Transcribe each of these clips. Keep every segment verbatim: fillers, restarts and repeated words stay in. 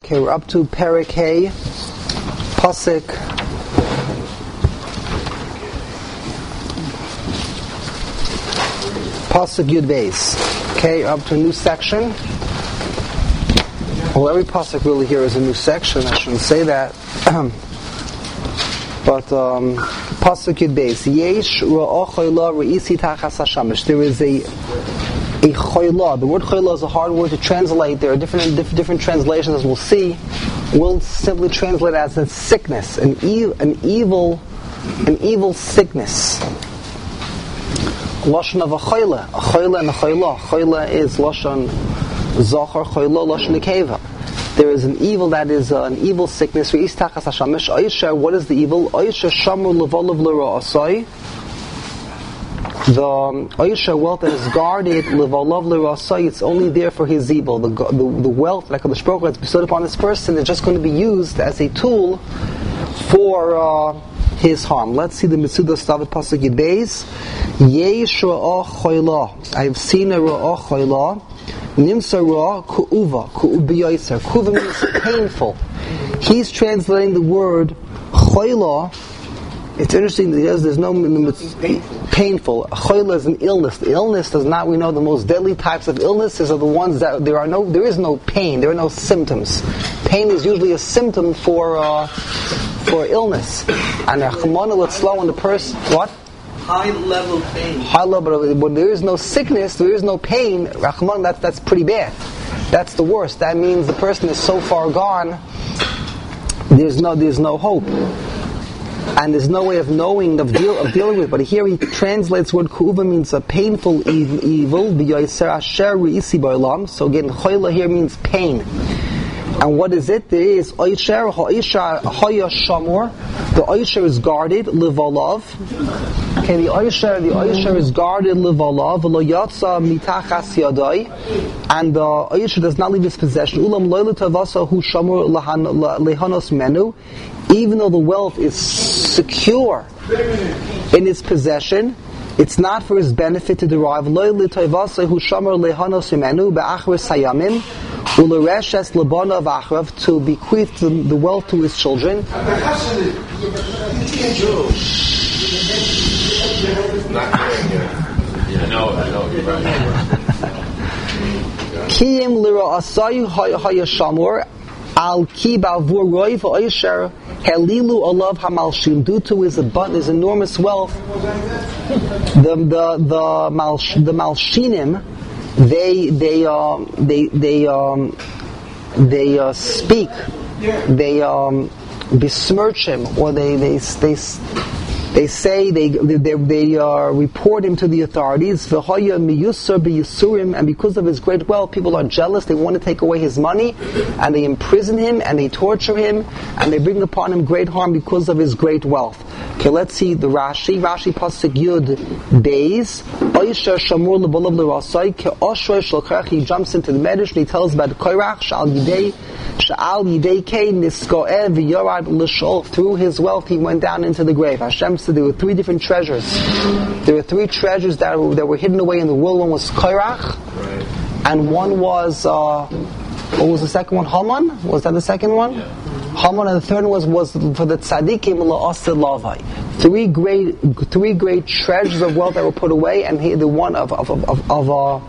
Okay, we're up to Perek Hay, Pasuk Pasuk Yud Beis. Okay, up to a new section. Well, every pasuk really here is a new section. I shouldn't say that, but um, pasuk Yud Beis. Yesh ra'ah choyla re'isi tachas hashamish. There is a a choyla. The word choyla is a hard word to translate. There are different different, different translations, as we'll see. We'll simply translate it as a sickness, an e- an evil, an evil sickness. Lashon of a choyla, a choyla and a choyla. Choyla is lashon Zachar, choyla lashon nekeva. There is an evil that is uh, an evil sickness. What is the evil? The Aisha wealth that is guarded, it's only there for his evil. The, the, the wealth that HaKadosh Baruch Hu has bestowed upon this person is just going to be used as a tool for uh, his harm. Let's see the Mitzudah Stavat Pasuk Yud Beis. Yesh ra'ah choyla. I have seen a ra'ah choyla. Nimsa ra ku'uva, ku'ubiyaser. Ku'uva means painful. He's translating the word choyla. It's interesting because there's no painful. Choyla is an illness. The illness does not, we know the most deadly types of illnesses are the ones that there are no, there is no pain, there are no symptoms. Pain is usually a symptom for uh, for illness. And Rachmana litzlan, when the person, what? High level pain. High level, but when there is no sickness, there is no pain, Rahman, that's, that's pretty bad. That's the worst. That means the person is so far gone, there's no there's no hope. And there's no way of knowing, of, deal, of dealing with it. But here he translates word ku'uva means a painful evil. So again, choyla here means pain. And what is it? There is Oisher, Ha'isha, Haya Shamor. The Oisher is guarded, Livalav. Okay, the Oisher, the Oisher is guarded, Livalav, Lo Yatsa Mitachas Yadai. And the Oisher does not leave his possession. Ulam Loilu Tavasa Hu Shamor Lehanos Menu. Even though the wealth is secure in his possession, it's not for his benefit to derive. Loilu Tavasa Hu Shamor Lehanos Menu Ba'achris Hayamim. To bequeath the, the wealth to his children. Kiyim lira asayu hayashamur al ki bavur roiv oisher helilu alav hamalshim. Due to his abundant, his enormous wealth, the the the malsh, the malshinim. They they um they they um they uh, speak, they um besmirch him, or they they they they say they they they uh, report him to the authorities. V'hoya miyusar b'yisurim, and because of his great wealth, people are jealous. They want to take away his money, and they imprison him, and they torture him, and they bring upon him great harm because of his great wealth. Okay, let's see the Rashi. Rashi pasuk Yud Beis. Oisher shamur lebolav l'rasai ke'oshrei shalkach. He jumps into the medrash and he tells about Korach shal yidei shal yidei kei niskoeh v'yorad l'shol. Through his wealth, he went down into the grave. Hashem said there were three different treasures. There were three treasures that were, that were hidden away in the world. One was Korach, and one was uh, what was the second one? Haman. Was that the second one? Yeah. Haman, and the third one was, was for the tzaddikim la'aseh lavai. Three great, three great treasures of wealth that were put away, and here the one of of of, of, of uh,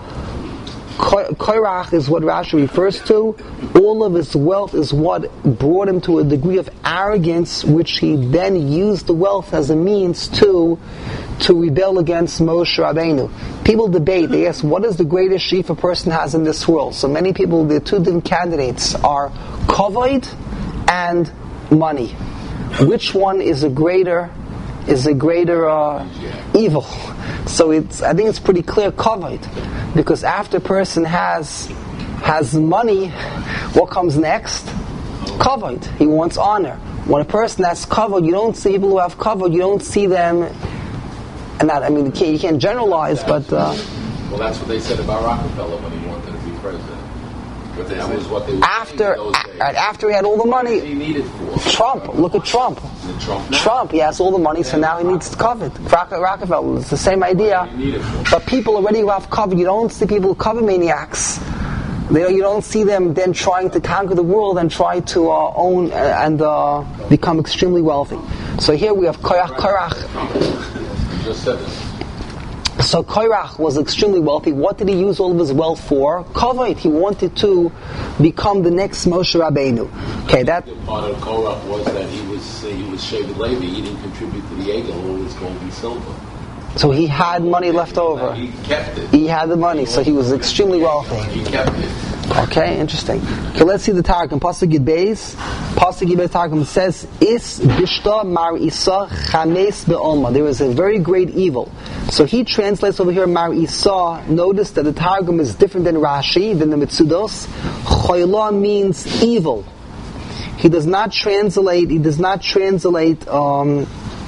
Korach is what Rashi refers to. All of his wealth is what brought him to a degree of arrogance, which he then used the wealth as a means to to rebel against Moshe Rabbeinu. People debate. They ask, what is the greatest sheaf a person has in this world? So many people, the two different candidates are kavod and money. Which one is a greater is a greater uh, evil? So it's I think it's pretty clear kavod, because after a person has has money, what comes next? Kavod. He wants honor. When a person has kavod, you don't see people who have kavod. You don't see them, and that I mean you can't, you can't generalize, but uh, well, that's what they said about Rockefeller when he wanted to be president. But that was what they were after saying in those days. After he had all the money. He needed for Trump. Look at Trump. Trump, Trump. He has all the money, so now he needs kavod. Rockefeller. It's the same idea. But people already who have kavod, you don't see people kavod maniacs. They, you don't see them then trying to conquer the world and try to uh, own and uh, become extremely wealthy. So here we have Korach. Korach. Just said it. So Korach was extremely wealthy. What did he use all of his wealth for? Kavod. He wanted to become the next Moshe Rabbeinu. Okay, that part of Korach was that he was he was Shevet Levi. He didn't contribute to the Egel, all his gold and silver. So he had money left over. He kept it. He had the money, so he was extremely wealthy. He kept it. Okay, interesting. Okay, let's see the Targum. Pasuk Yud Beis. Pasuk Yud Beis Targum says, "Is bishta mar isa chames be'olma." There is a very great evil. So he translates over here mar isa. Notice that the Targum is different than Rashi, than the Mitzudos. Choyla means evil. He does not translate. He does not translate. Um,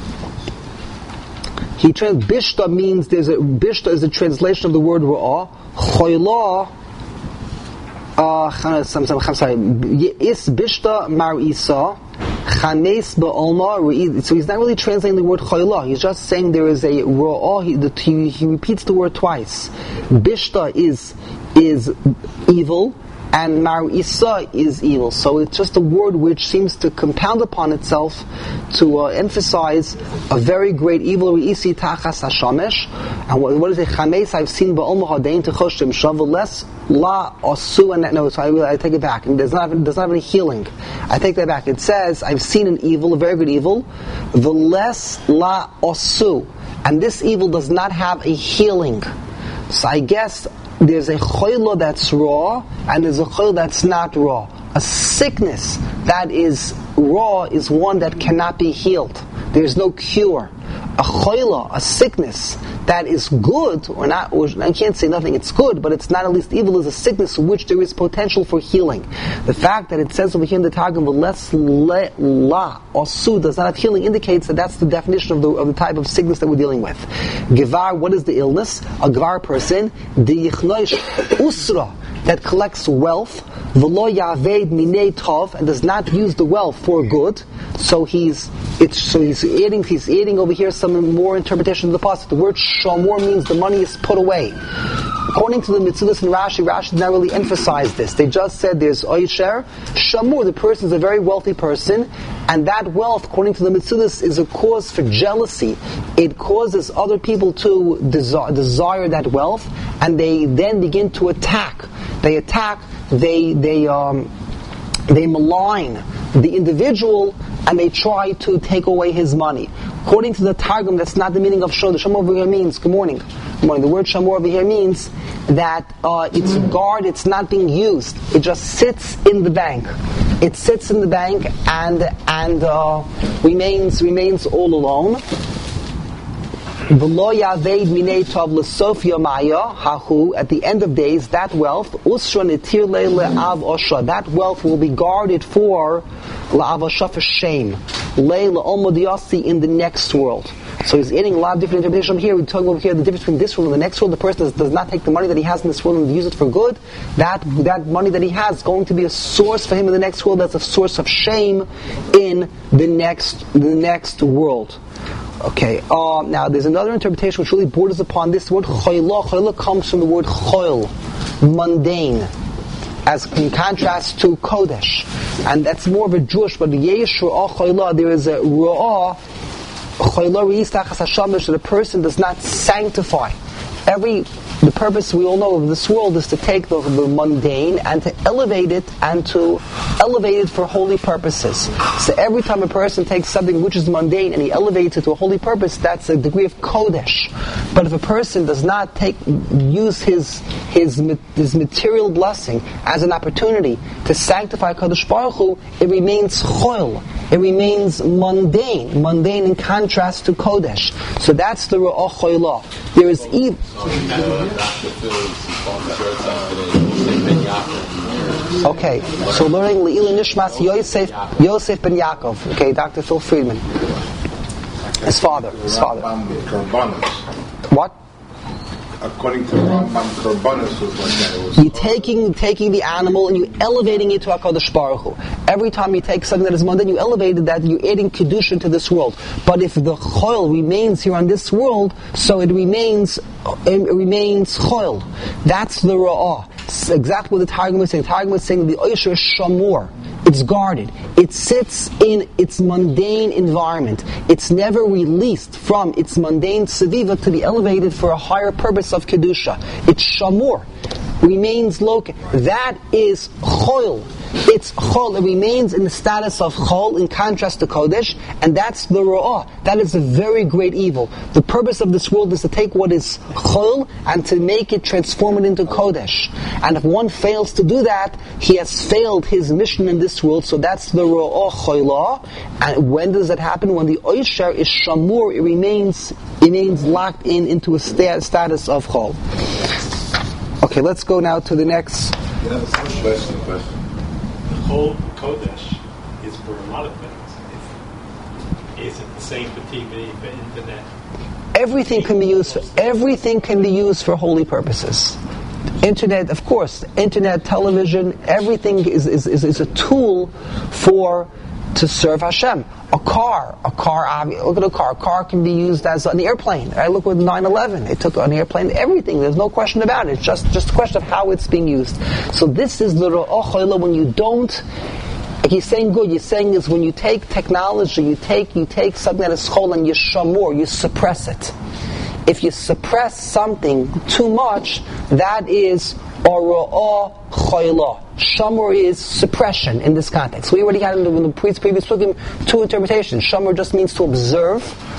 He trans bishta means there's a bishta is a translation of the word ra'ah. Choyla, uh, I'm sorry, is bishta mar isa chanes ba'olma. So he's not really translating the word choyla. He's just saying there is a ra'ah. He, he, he repeats the word twice. Bishta is is evil, and mar isa is evil. So it's just a word which seems to compound upon itself to uh, emphasize a very great evil. Isi tachas hashamesh. And what, what is it? Chames I've seen ba'olma hadein techoshim shavules la osu. And no, so I, I take it back. It does not have, it does not have any healing. I take that back. It says I've seen an evil, a very good evil. V'les la osu. And this evil does not have a healing. So I guess there's a choyla that's raw, and there's a choyla that's not raw. A sickness that is raw is one that cannot be healed. There's no cure. A choyla, a sickness that is good, or not, or I can't say nothing, it's good, but it's not at least evil, is a sickness in which there is potential for healing. The fact that it says over here in the Targum, less la osu does not have healing, indicates that that's the definition of the, of the type of sickness that we're dealing with. Givar, what is the illness? A Givar person, the yichnoish usra, that collects wealth, v'lo yaved minei tov, and does not use the wealth for good. So he's it's so he's adding he's adding over here some more interpretation of the pasuk. The word shamor means the money is put away. According to the Mitzudas and Rashi, Rashi did not really emphasize this. They just said there's oisher, shamur, the person is a very wealthy person, and that wealth, according to the Mitzudas, is a cause for jealousy. It causes other people to desire, desire that wealth, and they then begin to attack. They attack, they they um, they malign the individual, and they try to take away his money. According to the Targum, that's not the meaning of shamor. Shamor over here means, good morning. Good morning. The word shamor over here means that uh, it's guard, it's not being used. It just sits in the bank. It sits in the bank and and uh, remains remains all alone. At the end of days, that wealth, that wealth will be guarded for for shame, in the next world. So he's adding a lot of different interpretations here. We're talking over here the difference between this world and the next world. The person does, does not take the money that he has in this world and use it for good. That that money that he has is going to be a source for him in the next world. That's a source of shame in the next the next world. Okay, uh, now there's another interpretation which really borders upon this word choyla. Choyla comes from the word choil, mundane, as in contrast to kodesh. And that's more of a Jewish, but yesh ra'ah choyla, there is a ra'ah, choyla re'is tachas hashamish, that a person does not sanctify. Every The purpose, we all know, of this world is to take the, the mundane and to elevate it and to elevate it for holy purposes. So every time a person takes something which is mundane and he elevates it to a holy purpose, that's a degree of kodesh. But if a person does not take use his his his material blessing as an opportunity to sanctify Kadosh Baruch Hu, it remains choil. It remains mundane, mundane in contrast to kodesh. So that's the ra'ah choilah. There is evil. Okay, so learning Le'ila Nishmas Yosef Yosef ben Yaakov. Okay, Doctor Phil Friedman. His father. His father. What? According to Rambam, Korbanos was like that. It was You're taking taking the animal and you're elevating it to HaKadosh Baruch Hu. Every time you take something that is mundane, you elevated that, you're adding kedusha to this world. But if the choil remains here on this world, so it remains it remains choil. That's the ra'ah. It's exactly what the Targum is saying. The Targum is saying the Oisher is Shamor. It's guarded. It sits in its mundane environment. It's never released from its mundane Seviva to be elevated for a higher purpose of Kedusha. It's Shamor. Remains local. That is Chol. It's Chol. It remains in the status of Chol in contrast to Kodesh, and that's the Ra'ah. That is a very great evil. The purpose of this world is to take what is Chol and to make it, transform it into Kodesh. And if one fails to do that, he has failed his mission in this world, so that's the Ra'ah Cholah. And when does that happen? When the Oisher is Shamur, it remains, remains locked in into a sta- status of Chol. Okay, let's go now to the next. Question, question. The whole Kodesh is for a lot of things. It's, is it the same for T V, for internet? Everything can be used. For, everything can be used for holy purposes. Internet, of course, internet, television, everything is is, is, is a tool for to serve Hashem. A car, a car, look at a car. A car can be used as an airplane. I look with nine eleven. They took an airplane, everything. There's no question about it. It's just, just a question of how it's being used. So this is the Ra'ah Cholah when you don't, like he's saying good, you're saying is when you take technology, you take you take something that is Chol and you shamor, you suppress it. If you suppress something too much, that is Ra'ah Cholah. Shamor is suppression in this context. We already had in the, in the previous book two interpretations. Shamor just means to observe.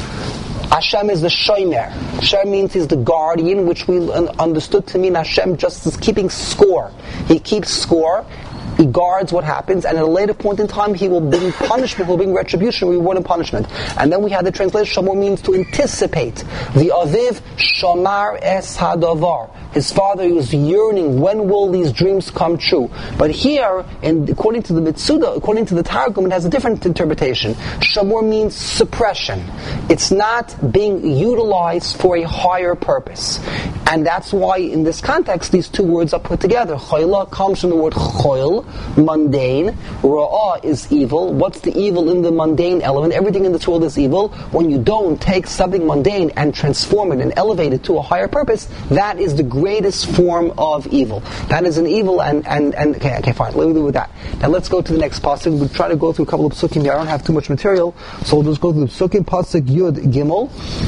Hashem is the shomer. Hashem means he's the guardian, which we understood to mean Hashem just is keeping score. He keeps score. He guards what happens, and at a later point in time, he will bring punishment, will bring retribution, reward and punishment. And then we have the translation, Shamor means to anticipate. The Aviv, Shamar es hadavar. His father was yearning, when will these dreams come true? But here, and according to the Mitzuda, according to the Targum, it has a different interpretation. Shamor means suppression. It's not being utilized for a higher purpose. And that's why, in this context, these two words are put together. Cholah comes from the word choil, mundane. Ra'ah is evil. What's the evil in the mundane element? Everything in this world is evil. When you don't take something mundane and transform it and elevate it to a higher purpose, that is the greatest form of evil. That is an evil, and, and, and okay, okay, fine, let me do with that. Now let's go to the next pasuk. We'll try to go through a couple of psukim here. I don't have too much material, so we'll just go through the psukim, pasuk Yud Gimel.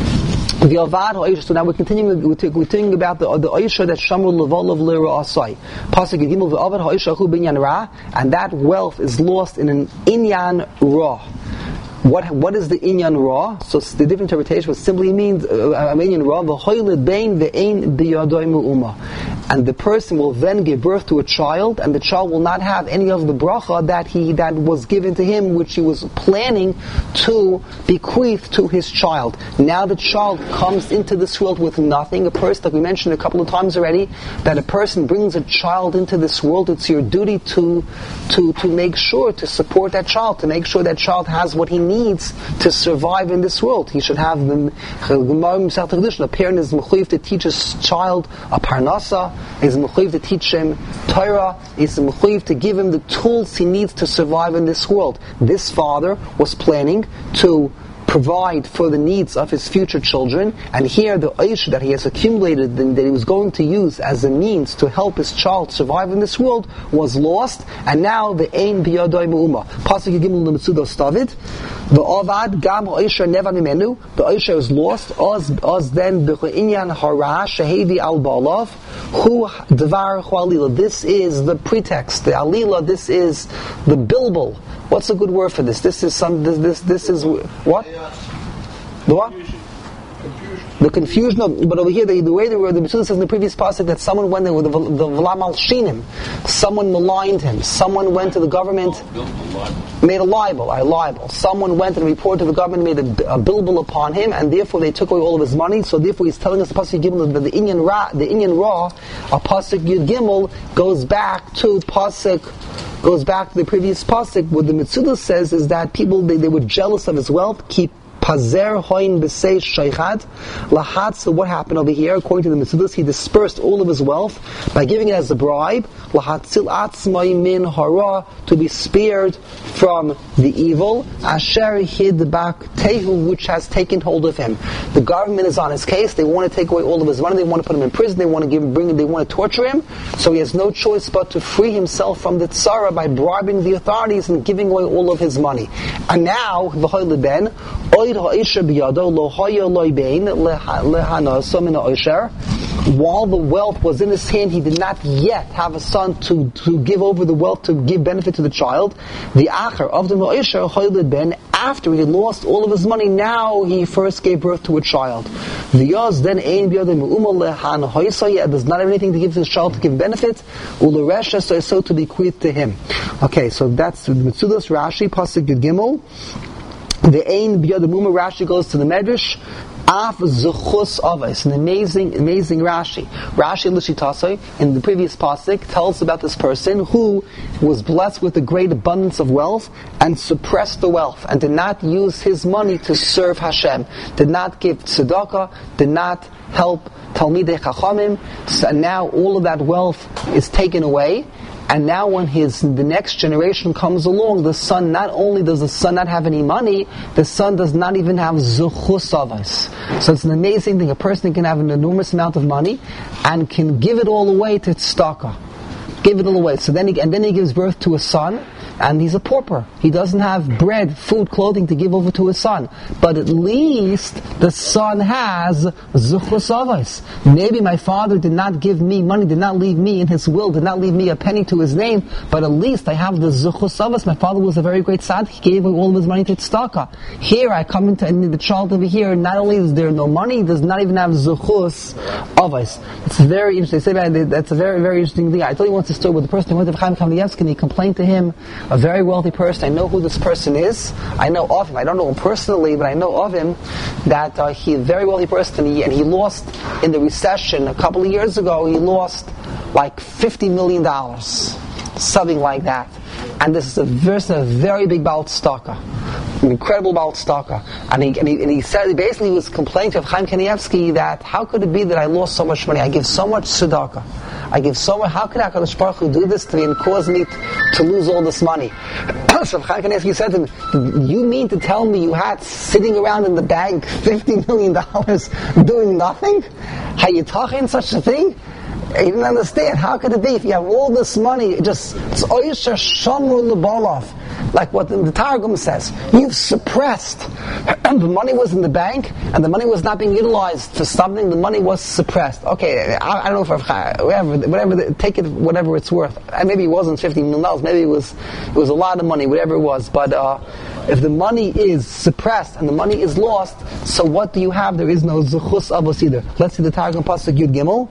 So now we're continuing. We're thinking about the the Oisha that Shamur Levolav Lira Asai. Pasuk Gimel v'Avad Ha'Oisha Hu Binyan Ra, and that wealth is lost in an Inyan Ra. What what is the Inyan Ra? So the different interpretation was simply means uh, Inyan Ra v'Hoyled Bein ve'Ein B'Yadoi Mu'uma, and the person will then give birth to a child, and the child will not have any of the bracha that he that was given to him, which he was planning to bequeath to his child. Now the child comes into this world with nothing. A person, like we mentioned a couple of times already, that a person brings a child into this world. It's your duty to to to make sure to support that child, to make sure that child has what he needs needs to survive in this world. He should have the a parent is mechuyev to teach his child a parnasa, is mechuyev to teach him Torah, is mechuyev to give him the tools he needs to survive in this world. This father was planning to provide for the needs of his future children, and here the Oish that he has accumulated and that he was going to use as a means to help his child survive in this world was lost, and now the Ein Biyadoi Mu'uma. Pasuk Gimel L'Mitzudos David, the Avad Gam Oisha Neva Mimenu, the Oisha is lost, Oz, Oz then B'Inyan Hara Shehevi Al Ba'alav, Hu Dvar Hu Alila. This is the pretext, the Alila, this is the bilbil. What's a good word for this? This is some. This this, this is what? The what? Confusion. The confusion. Of, but over here, the, the way the the Mishnah says in the previous passage that someone went there with the the V'lam al Shinim, someone maligned him. Someone went to the government, made a libel. A libel. Someone went and reported to the government, made a, a bilbil upon him, and therefore they took away all of his money. So therefore, he's telling us the pasuk Gimel that the Inyan Ra, the Inyan Ra, a pasuk Yud Gimel goes back to pasuk. goes back to the previous pasuk. What the Mitzuda says is that people, they, they were jealous of his wealth, keep Pazer hoin b'sei sheichad lahat. So what happened over here? According to the Metzudos, he dispersed all of his wealth by giving it as a bribe. Lahatzil atzmai min hara, to be spared from the evil. Asher hid bak tehu, which has taken hold of him. The government is on his case. They want to take away all of his money. They want to put him in prison. They want to give him, bring him. They want to torture him. So he has no choice but to free himself from the tzara by bribing the authorities and giving away all of his money. And now, v'hoy leben, oid ha'isher biyado lo hoya loy bein lehanaso min ha'isher. While the wealth was in his hand, he did not yet have a son to, to give over the wealth, to give benefit to the child. The acher of the ha'isher hoy leben, after he lost all of his money, now he first gave birth to a child. The yaz then ein biyado me'uma lehan ha'isaya, does not have anything to give to his child to give benefit. U'leresha, so so to bequeath to him. Okay, so that's the Metzudos Rashi, Pasuk Yud Gimel. The Ein B'Yad Muma, Rashi goes to the Medrash. Af Zuchus Avos, an amazing, amazing Rashi. Rashi Lishitasai, in the previous pasuk, tells about this person who was blessed with a great abundance of wealth and suppressed the wealth and did not use his money to serve Hashem, did not give tzedakah, did not help Talmidei Chachamim. So now all of that wealth is taken away. And now when his the next generation comes along, the son, not only does the son not have any money, the son does not even have zuchus avos. So it's an amazing thing. A person can have an enormous amount of money and can give it all away to tzedakah. Give it all away. So then he, and then he gives birth to a son, and he's a pauper. He doesn't have bread, food, clothing to give over to his son. But at least the son has zuchus avos. Maybe my father did not give me money, did not leave me in his will, did not leave me a penny to his name, but at least I have the zuchus avos. My father was a very great tzaddik. He gave all of his money to tzedakah. Here I come into and the child over here, not only is there no money, he does not even have zuchus avos. It's very interesting. Say that, that's a very, very interesting thing. I told you once a story with a person who went to Chaim Kanievsky and he complained to him, a very wealthy person. I know who this person is. I know of him. I don't know him personally, but I know of him that uh, he's a very wealthy person. And he, and he lost in the recession a couple of years ago. He lost like fifty million dollars, something like that. And this is a very, a very big Baal Tzedakah, an incredible Baal Tzedakah. And he, and he and he said basically he was complaining to Chaim Kanievsky that how could it be that I lost so much money? I give so much tzedakah. I give so much. How could HaKadosh Baruch Hu do this to me and cause me t- to lose all this money? So Chaim Kanievsky said to him, "You mean to tell me you had sitting around in the bank fifty million dollars doing nothing? How you talking such a thing?" He didn't understand. How could it be if you have all this money? It just it's oisher shamru lebolov, like what the, the Targum says. You've suppressed. The money was in the bank, and the money was not being utilized for something. The money was suppressed. Okay, I, I don't know if I've, whatever, whatever. Take it, whatever it's worth. And maybe it wasn't fifty million dollars. Maybe it was, it was a lot of money. Whatever it was, but uh, if the money is suppressed and the money is lost, so what do you have? There is no zuchus avos either. Let's see the Targum pasuk Yud Gimel.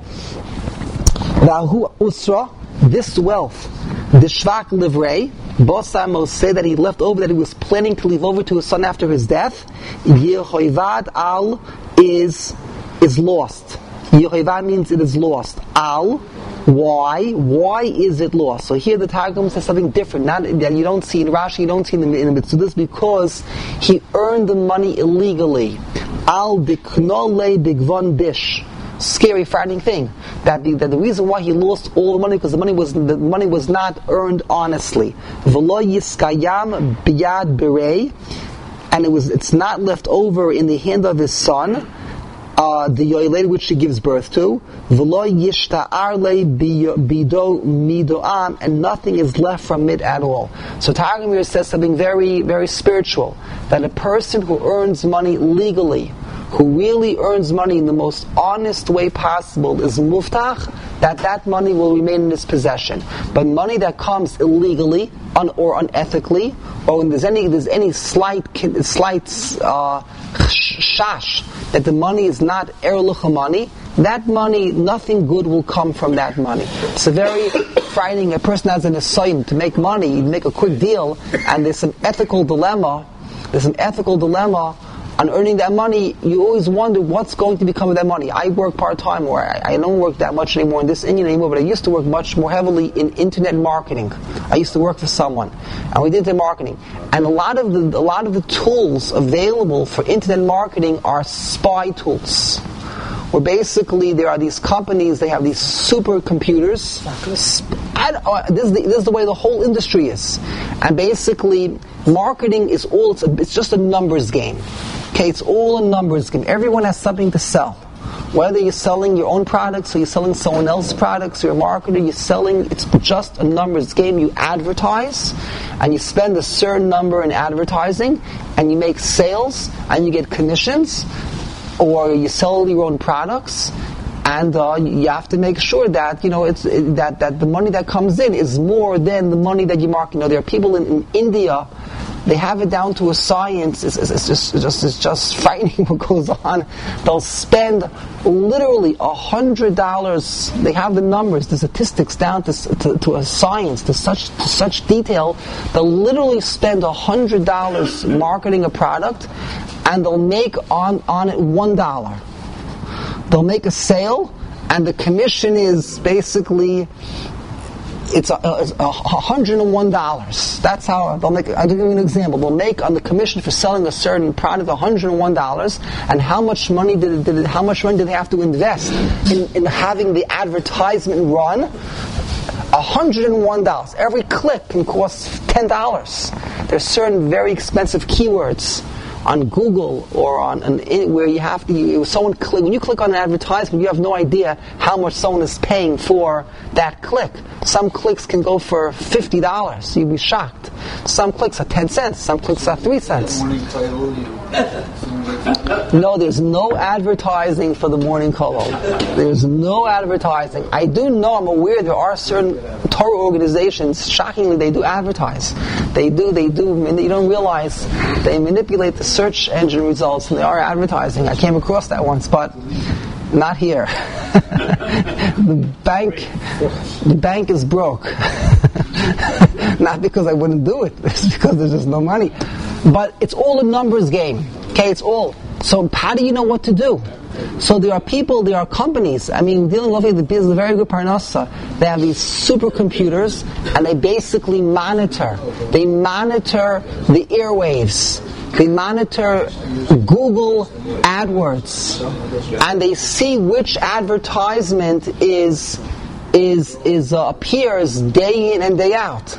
Vahu usra, this wealth, the shvak livrei, Bosamos say that he left over, that he was planning to leave over to his son after his death. Yehoivad al is is lost. Yehoivad means it is lost. Al, why? Why is it lost? So here the Targum says something different. Not that you don't see in Rashi, you don't see in the, in the Metzudos, because he earned the money illegally. Al diknole bigvon dish. Scary, frightening thing. That the, that the reason why he lost all the money because the money was the money was not earned honestly. V'lo yiskayam biyad berei, and it was it's not left over in the hand of his son, uh, the yoyled which he gives birth to. V'lo yishta'ar le bido midoam, and nothing is left from it at all. So Targum here says something very very spiritual, that a person who earns money legally, who really earns money in the most honest way possible, is muftach, that that money will remain in his possession. But money that comes illegally un, or unethically, or when there's any there's any slight slight uh, shash that the money is not erlucha money, that money, nothing good will come from that money. It's a very frightening. A person has an assignment to make money, you make a quick deal, and there's some ethical dilemma. There's an ethical dilemma on earning that money, you always wonder what's going to become of that money. I work part-time, or I, I don't work that much anymore in this Indian anymore, but I used to work much more heavily in internet marketing. I used to work for someone, and we did the marketing. And a lot of the, a lot of the tools available for internet marketing are spy tools. Where basically there are these companies, they have these supercomputers. I, uh, this, is the, this is the way the whole industry is. And basically, marketing is all, it's, a, it's just a numbers game. Okay, it's all a numbers game. Everyone has something to sell. Whether you're selling your own products or you're selling someone else's products, or you're a marketer, you're selling, it's just a numbers game. You advertise, and you spend a certain number in advertising, and you make sales, and you get commissions, or you sell your own products, and uh, you have to make sure that you know it's it, that that the money that comes in is more than the money that you market. You know, there are people in, in India, they have it down to a science. It's, it's, it's just it's just it's just frightening what goes on. They'll spend literally a hundred dollars. They have the numbers, the statistics down to, to to a science, to such to such detail. They'll literally spend a hundred dollars marketing a product, and they'll make on, on it one dollar. They'll make a sale, and the commission is basically it's a, a, a hundred and one dollars. That's how they'll make. I'll give you an example. They'll make on the commission for selling a certain product a hundred and one dollars, and how much money did, it, did it, how much money did they have to invest in, in having the advertisement run? A hundred and one dollars. Every click can cost ten dollars. There's certain very expensive keywords on Google or on an, where you have to, you, someone click, when you click on an advertisement, you have no idea how much someone is paying for that click. Some clicks can go for fifty dollars. You'd be shocked. Some clicks are ten cents. Some clicks are three cents. No, there's no advertising for the morning kolol. There's no advertising. I do know, I'm aware there are certain Torah organizations, shockingly, they do advertise. They do, they do, and you don't realize they manipulate the search engine results and they are advertising. I came across that once, but not here. the bank, the bank is broke. Not because I wouldn't do it, it's because there's just no money. But it's all a numbers game. Okay, it's all. So how do you know what to do? So there are people, there are companies. I mean, dealing with the business is a very good parnasa. They have these supercomputers, and they basically monitor. They monitor the airwaves. They monitor Google AdWords, and they see which advertisement is is is uh, appears day in and day out.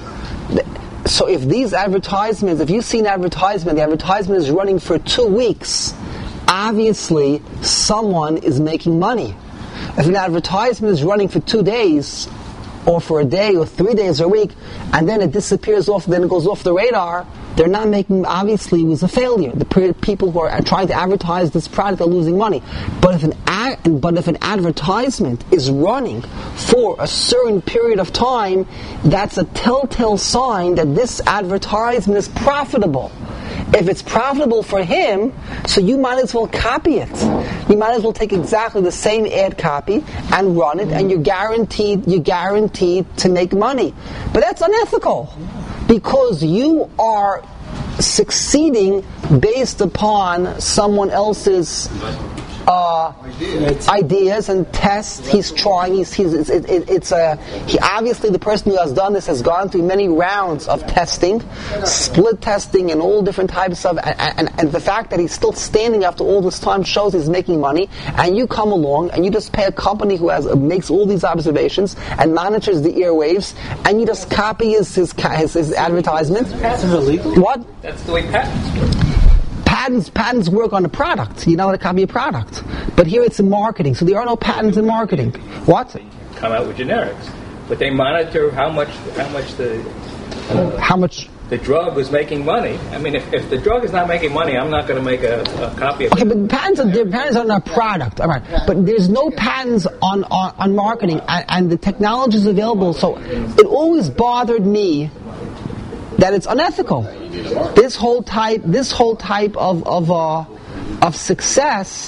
So if these advertisements, if you see an advertisement, the advertisement is running for two weeks, obviously someone is making money. If an advertisement is running for two days, or for a day, or three days, or a week, and then it disappears off, then it goes off the radar, they're not making, obviously it was a failure. The people who are trying to advertise this product are losing money. But if an ad, but if an advertisement is running for a certain period of time, that's a telltale sign that this advertisement is profitable. If it's profitable for him, so you might as well copy it. You might as well take exactly the same ad copy and run it, and you're guaranteed you're guaranteed to make money. But that's unethical, because you are succeeding based upon someone else's uh, ideas and tests. He's trying. He's, he's it's, it, it, it's a. He obviously, the person who has done this has gone through many rounds of testing, split testing, and all different types of. And, and, and the fact that he's still standing after all this time shows he's making money. And you come along and you just pay a company who has uh, makes all these observations and monitors the airwaves, and you just copy his his, his, his advertisement. Patents are illegal. What? That's the way patents work. Patents, patents work on a product. You know how to copy a product. But here it's in marketing, so there are no patents in marketing. What? Come out with generics, but they monitor how much how much the uh, how much the drug was making money. I mean, if, if the drug is not making money, I'm not going to make a, a copy of okay, it. Okay, but patents are, patents are on a product. All right. But there's no patents on, on, on marketing, and, and the technology is available. So it always bothered me that it's unethical. This whole type, this whole type of of uh, of success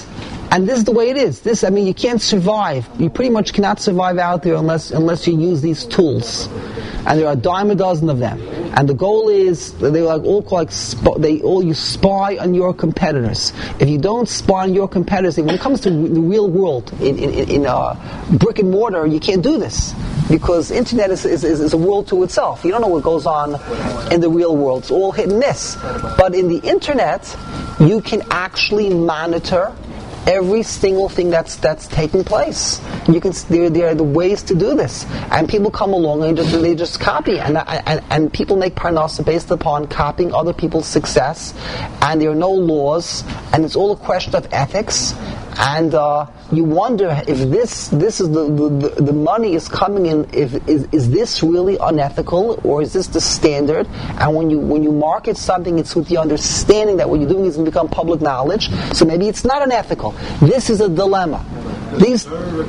And this is the way it is. This, I mean, you can't survive. You pretty much cannot survive out there unless unless you use these tools. And there are a dime a dozen of them. And the goal is they like all call like sp- they all you spy on your competitors. If you don't spy on your competitors, when it comes to the real world in in, in uh, brick and mortar, you can't do this because internet is, is is a world to itself. You don't know what goes on in the real world. It's all hit and miss. But in the internet, you can actually monitor every single thing that's that's taking place. You can there, there are the ways to do this, and people come along and just they just copy, and and, and people make parnasa based upon copying other people's success, and there are no laws, and it's all a question of ethics. And uh, you wonder if this this is the, the, the money is coming in. If is, is this really unethical, or is this the standard? And when you when you market something, it's with the understanding that what you're doing is going to become public knowledge. So maybe it's not unethical. This is a dilemma. These,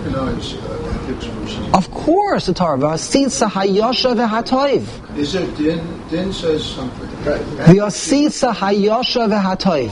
of course, the Torah. V'asitza hayosha v'hatoiv. Is it din? Din says something. V'asitza hayosha v'hatoiv.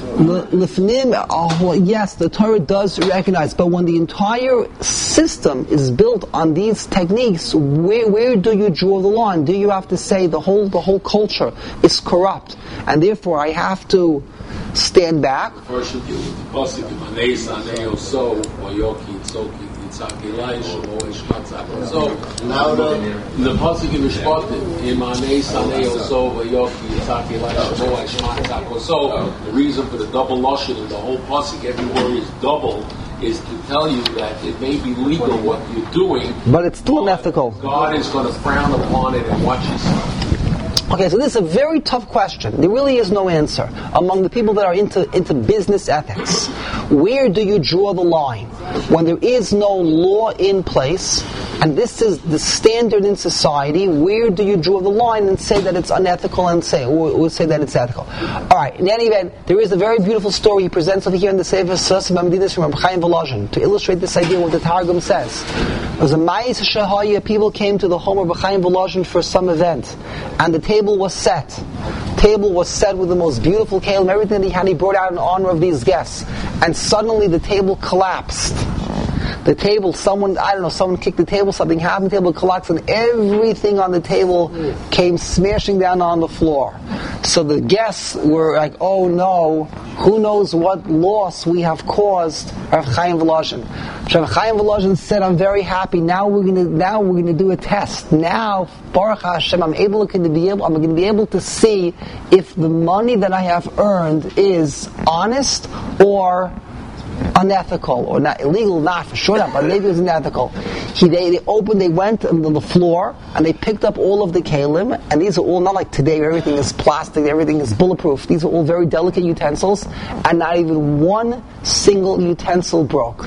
Lifnim. Oh, yes, the Torah does recognize, but when the entire system is built on these techniques, where where do you draw the line? Do you have to say the whole the whole culture is corrupt, and therefore I have to stand back? First, you deal with the pasuk in Manei Sanei Oso or Yoki Tzoki Yitzhak Elisha or Ishmatzak. So now the the pasuk in Mishpatim in Manei Sanei Oso or Yoki Yitzhak Elisha or Ishmatzak. So the reason for the double lashon in the whole pasuk, every word is double, is to tell you that it may be legal what you're doing, but it's still unethical. God is going to frown upon it and watch you. Okay, so this is a very tough question. There really is no answer among the people that are into, into business ethics. Where do you draw the line? When there is no law in place, and this is the standard in society, where do you draw the line and say that it's unethical and say, or, or say that it's ethical? Alright, in any event, there is a very beautiful story he presents over here in the Sefer Sos B'Medidus from Reb Chaim Volozhin to illustrate this idea what the Targum says. There was a Ma'is Shehaya, people came to the home of Reb Chaim Volozhin for some event, and the table was set. Table was set with the most beautiful kalim, everything that he had, he brought out in honor of these guests. And suddenly the table collapsed. The table, someone, I don't know, someone kicked the table, something happened, the table collapsed, and everything on the table came smashing down on the floor. So the guests were like, oh no, who knows what loss we have caused Rav Chaim Volozhin. Rav Chaim Volozhin said, I'm very happy, now we're going to now we're going to do a test. Now, Baruch Hashem, I'm able to be able I'm going to be able to see if the money that I have earned is honest or unethical, or not illegal, not for sure not, but maybe it was unethical. He, they, they opened, they went on the floor, and they picked up all of the kalim, and these are all not like today where everything is plastic, everything is bulletproof. These are all very delicate utensils, and not even one single utensil broke.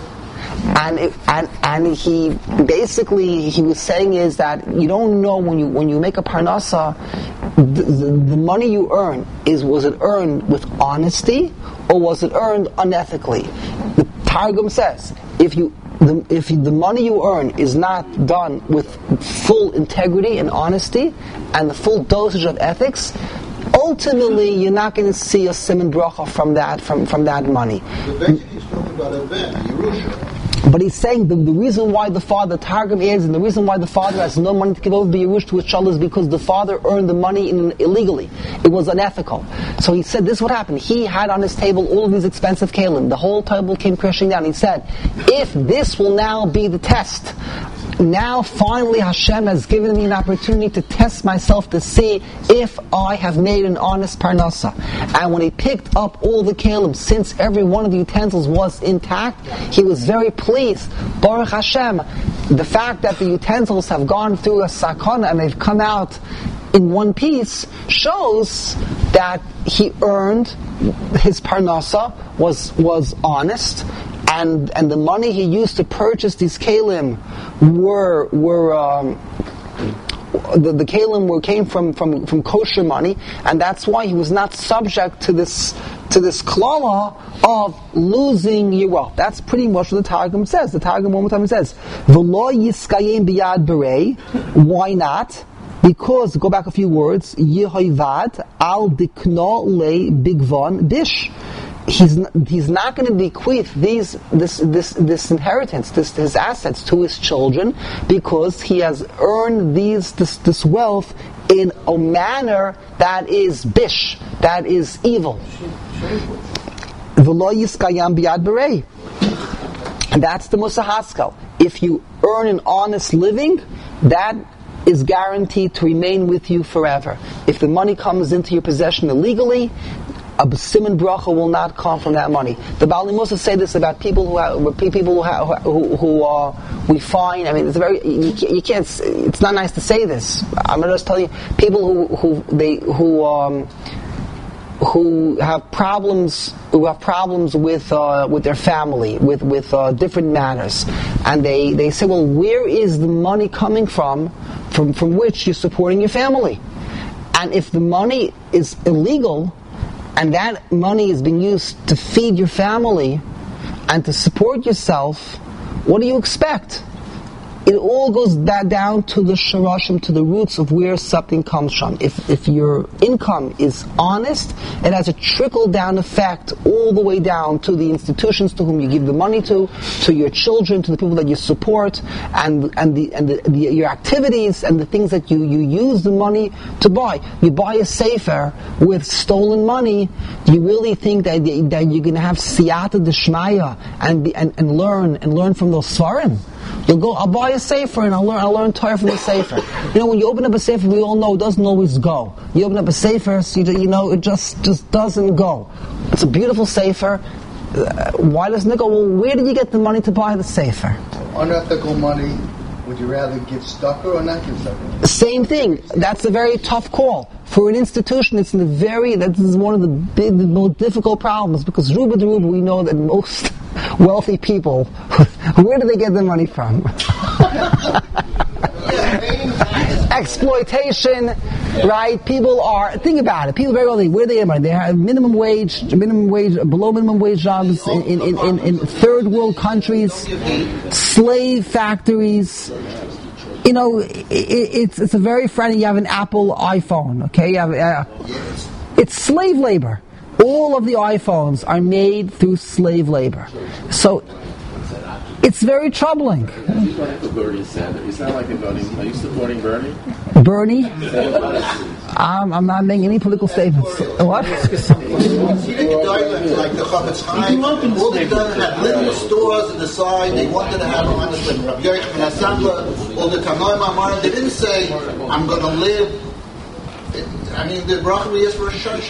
And it, and and he basically he was saying is that you don't know when you when you make a parnasa, the, the, the money you earn is was it earned with honesty or was it earned unethically? The Targum says if you the, if the money you earn is not done with full integrity and honesty and the full dosage of ethics, ultimately you're not going to see a siman bracha from that from from that money. But basically he's talking about a ben, Yerusha. But he's saying the, the reason why the father, Targum is, and the reason why the father has no money to give over Yerush to his child is because the father earned the money in, illegally. It was unethical. So he said, this is what happened. He had on his table all of these expensive kalim. The whole table came crashing down. He said, if this will now be the test, now finally Hashem has given me an opportunity to test myself to see if I have made an honest parnasa. And when he picked up all the kalim, since every one of the utensils was intact, he was very pleased. Baruch Hashem, the fact that the utensils have gone through a sakana and they've come out in one piece shows that he earned his parnasa, was was honest. And and the money he used to purchase these kalim were were um, the, the kalim were came from, from, from kosher money, and that's why he was not subject to this to this klala of losing your wealth. That's pretty much what the Targum says. The Targum one more time says, "V'lo yiskayim biyad berei." Why not? Because, go back a few words, Yehoivad al dikno le bigvon dish. he's n- he's not going to bequeath these this this this inheritance, this his assets to his children, because he has earned these this this wealth in a manner that is bish, that is evil. V'lo yiskayam biyad berei. And that's the Mussar Haskel. If you earn an honest living, that is guaranteed to remain with you forever. If the money comes into your possession illegally, a b'siman bracha will not come from that money. The Baalei Mussar say this about people who have, people who have, who, who uh, we find. I mean, it's a very you can't, you can't. It's not nice to say this. I'm going to just tell you, people who who they who um, who have problems who have problems with uh, with their family, with with uh, different matters, and they, they say, well, where is the money coming from, from from which you're supporting your family? And if the money is illegal, and that money is being used to feed your family and to support yourself, what do you expect? It all goes that down to the sharashim, to the roots of where something comes from. If if your income is honest, it has a trickle-down effect all the way down to the institutions to whom you give the money to, to your children, to the people that you support, and and the and the, the, your activities and the things that you, you use the money to buy. You buy a sefer with stolen money, you really think that, that you're going to have siyata d'shmaya and, be, and and learn and learn from those svarim? You'll go, I'll buy a sefer and I'll learn, I'll learn Torah from the sefer. You know, when you open up a sefer, we all know it doesn't always go. You open up a sefer, so you, you know, it just, just doesn't go. It's a beautiful sefer. Uh, why doesn't it go? Well, where did you get the money to buy the sefer? Unethical money, would you rather give stucker or not give stucker? Same thing. That's a very tough call. For an institution, it's in the very, that is one of the big, the most difficult problems, because Ruba de Ruba, we know that most wealthy people, where do they get their money from? Exploitation, right? People are, think about it, people very wealthy, where do they get money? They have minimum wage, minimum wage, below minimum wage jobs in, in, in, in, in third world countries, slave factories. You know, it, it's it's a very friendly. You have an Apple iPhone, okay? You have, uh, it's slave labor. All of the iPhones are made through slave labor. So it's very troubling. Bernie Sanders. You sound like a voting. Are you supporting Bernie? Bernie? I'm, I'm not making any political statements. What? He didn't die like the Chavetz Chaim. All they done had little stores on the side. They wanted to have honest like Rabbi Yochanan Hasangla, all the Tanoim Amar. They didn't say, I'm going to live. I mean, the bracha we ask for a shach,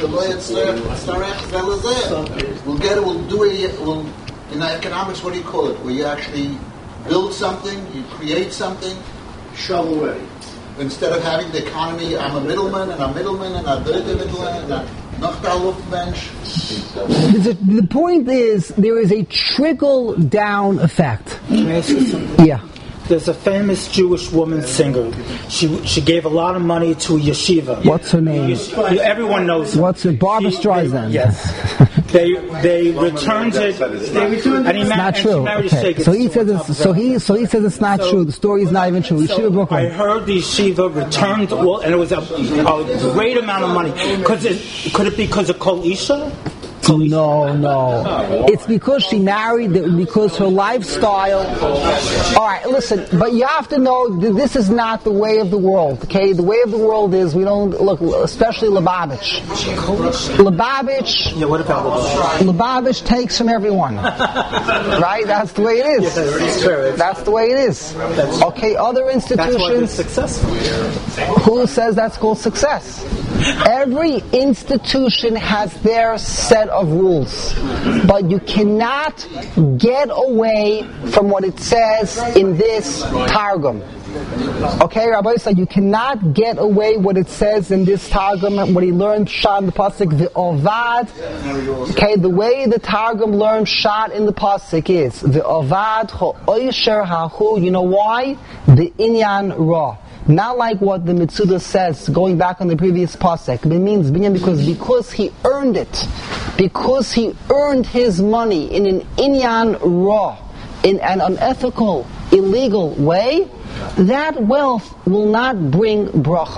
we'll get it, we'll do it, we'll, in economics, what do you call it? Where you actually build something, you create something, shovel ready. Instead of having the economy, I'm a middleman, and I'm a middleman, and I'm a middleman, and I'm not a Luftmensch. The point is, there is a trickle-down effect. Can I ask you something? Yeah. There's a famous Jewish woman singer. She she gave a lot of money to a yeshiva. What's her name? Yeshiva, everyone knows her. What's her? Barbara She- Streisand. They, yes. they they returned it. They returned it. It's not true. Okay. So he says it's, so he so he says it's not So- true. The story is not even true. Yeshiva So I Brooklyn. heard the yeshiva returned, well, and it was a, a great amount of money. Could it could it be because of Kol Isha? No, no. It's because she married, because her lifestyle. All right, listen, but you have to know that this is not the way of the world, okay? The way of the world is we don't, look, especially Lubavitch. Lubavitch, Yeah, what about Lubavitch takes from everyone. Right? That's the way it is. It's true. That's the way it is. Okay, other That's why it's institutions, successful. who says that's called success? Every institution has their set of rules, but you cannot get away from what it says in this Targum. Okay, Rabbi said you cannot get away what it says in this Targum, what he learned Shad in the Pasuk, the Ovad. Okay, the way the Targum learned Shad in the Pasuk is the Ovad Ho'oisher Hahu. You know why? The Inyan Ra. Not like what the Mitzuda says, going back on the previous pasuk. It means because because he earned it, because he earned his money in an inyan ra, in an unethical, illegal way, that wealth will not bring bracha.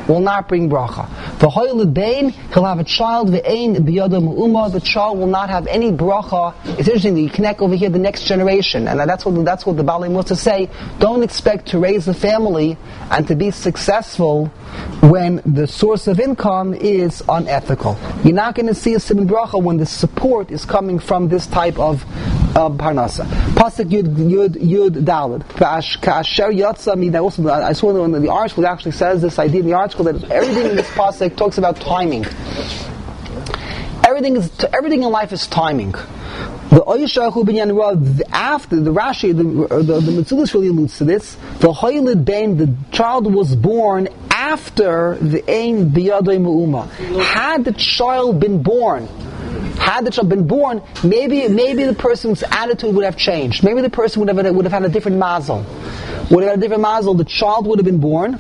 will not bring bracha. V'hoyled bein, he'll have a child, v'ein biyada mu'uma, the child will not have any bracha. It's interesting that you connect over here the next generation, and that's what that's what the Baalei wants to say. Don't expect to raise a family and to be successful when the source of income is unethical. You're not going to see a simon bracha when the support is coming from this type of uh, parnasa. Pasuk Yud Yud Yud Daled. Ka'asher Yatzami. That also I saw in the article. It actually says this idea in the article that everything in this pasuk talks about timing. Everything is everything in life is timing. The Oyishahu Binyan Rav, after the Rashi, the the, the Metzudas really alludes to this. The Hoylid Ben, the child was born after the Ein Biyadei Mu'uma. Had the child been born, had the child been born, maybe maybe the person's attitude would have changed. Maybe the person would have would have had a different mazel. Would have had a different mazel. The child would have been born.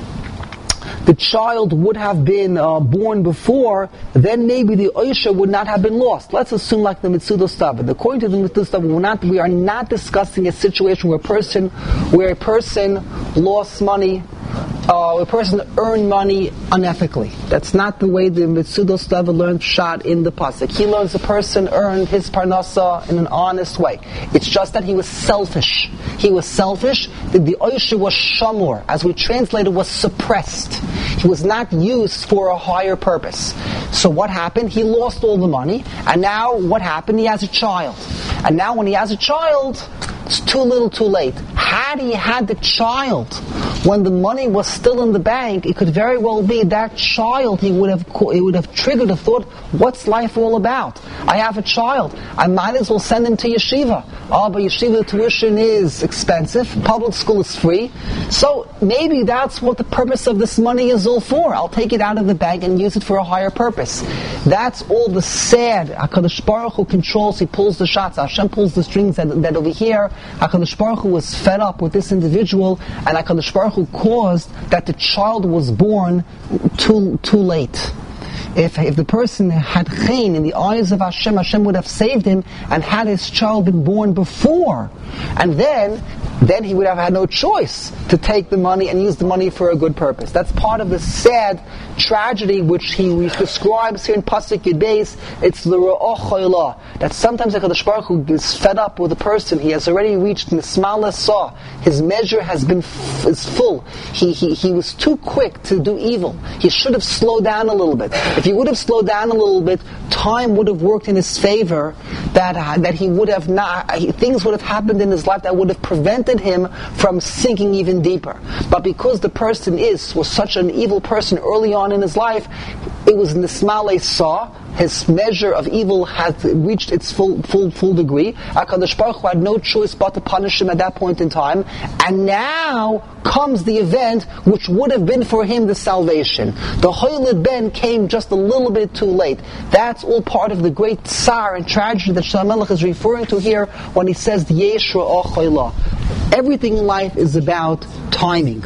The child would have been uh, born before, then maybe the Oisha would not have been lost. Let's assume like the Mitzudos Tava. According to the Mitzudos Tava, we're not, we are not discussing a situation where a person, where a person lost money, uh, a person earned money unethically. That's not the way the Mitzudos Tava learned shot in the pasuk. He learns a person earned his parnasa in an honest way. It's just that he was selfish. He was selfish. The, the Oisha was shamor, as we translated, was suppressed. He was not used for a higher purpose. So what happened? He lost all the money, and now what happened? He has a child. And now when he has a child, it's too little too late. Had he had the child when the money was still in the bank, it could very well be that child, he would have it would have triggered a thought, what's life all about? I have a child. I might as well send him to yeshiva. Oh, but yeshiva tuition is expensive. Public school is free. So maybe that's what the purpose of this money is all for. I'll take it out of the bank and use it for a higher purpose. That's all the sad. HaKadosh Baruch Hu controls, he pulls the shots. Hashem pulls the strings that, that over here. HaKadosh Baruch Hu was fed up with this individual, and HaKadosh Baruch Hu caused that the child was born too too late. If if the person had chen in the eyes of Hashem, Hashem would have saved him, and had his child been born before, and then then he would have had no choice to take the money and use the money for a good purpose. That's part of the sad tragedy which he describes here in Pasuk Yud Beis. It's the Ra'ah Choyla, that sometimes HaKadosh Baruch Hu is fed up with a person. He has already reached Nismala Saw. His measure has been f- is full. He, he he was too quick to do evil. He should have slowed down a little bit. If he would have slowed down a little bit, time would have worked in his favor. That uh, that he would have not. Uh, things would have happened in his life that would have prevented him from sinking even deeper. But because the person is was such an evil person early on in his life, it was Nismale Saw. His measure of evil had reached its full full full degree. HaKadosh Baruch Hu had no choice but to punish him at that point in time. And now comes the event which would have been for him the salvation. The Hoylid Ben came just a little bit too late. That's all part of the great tsar and tragedy that Shlomo Melech is referring to here when he says the Yesh Ra'ah Choyla. Everything in life is about timing.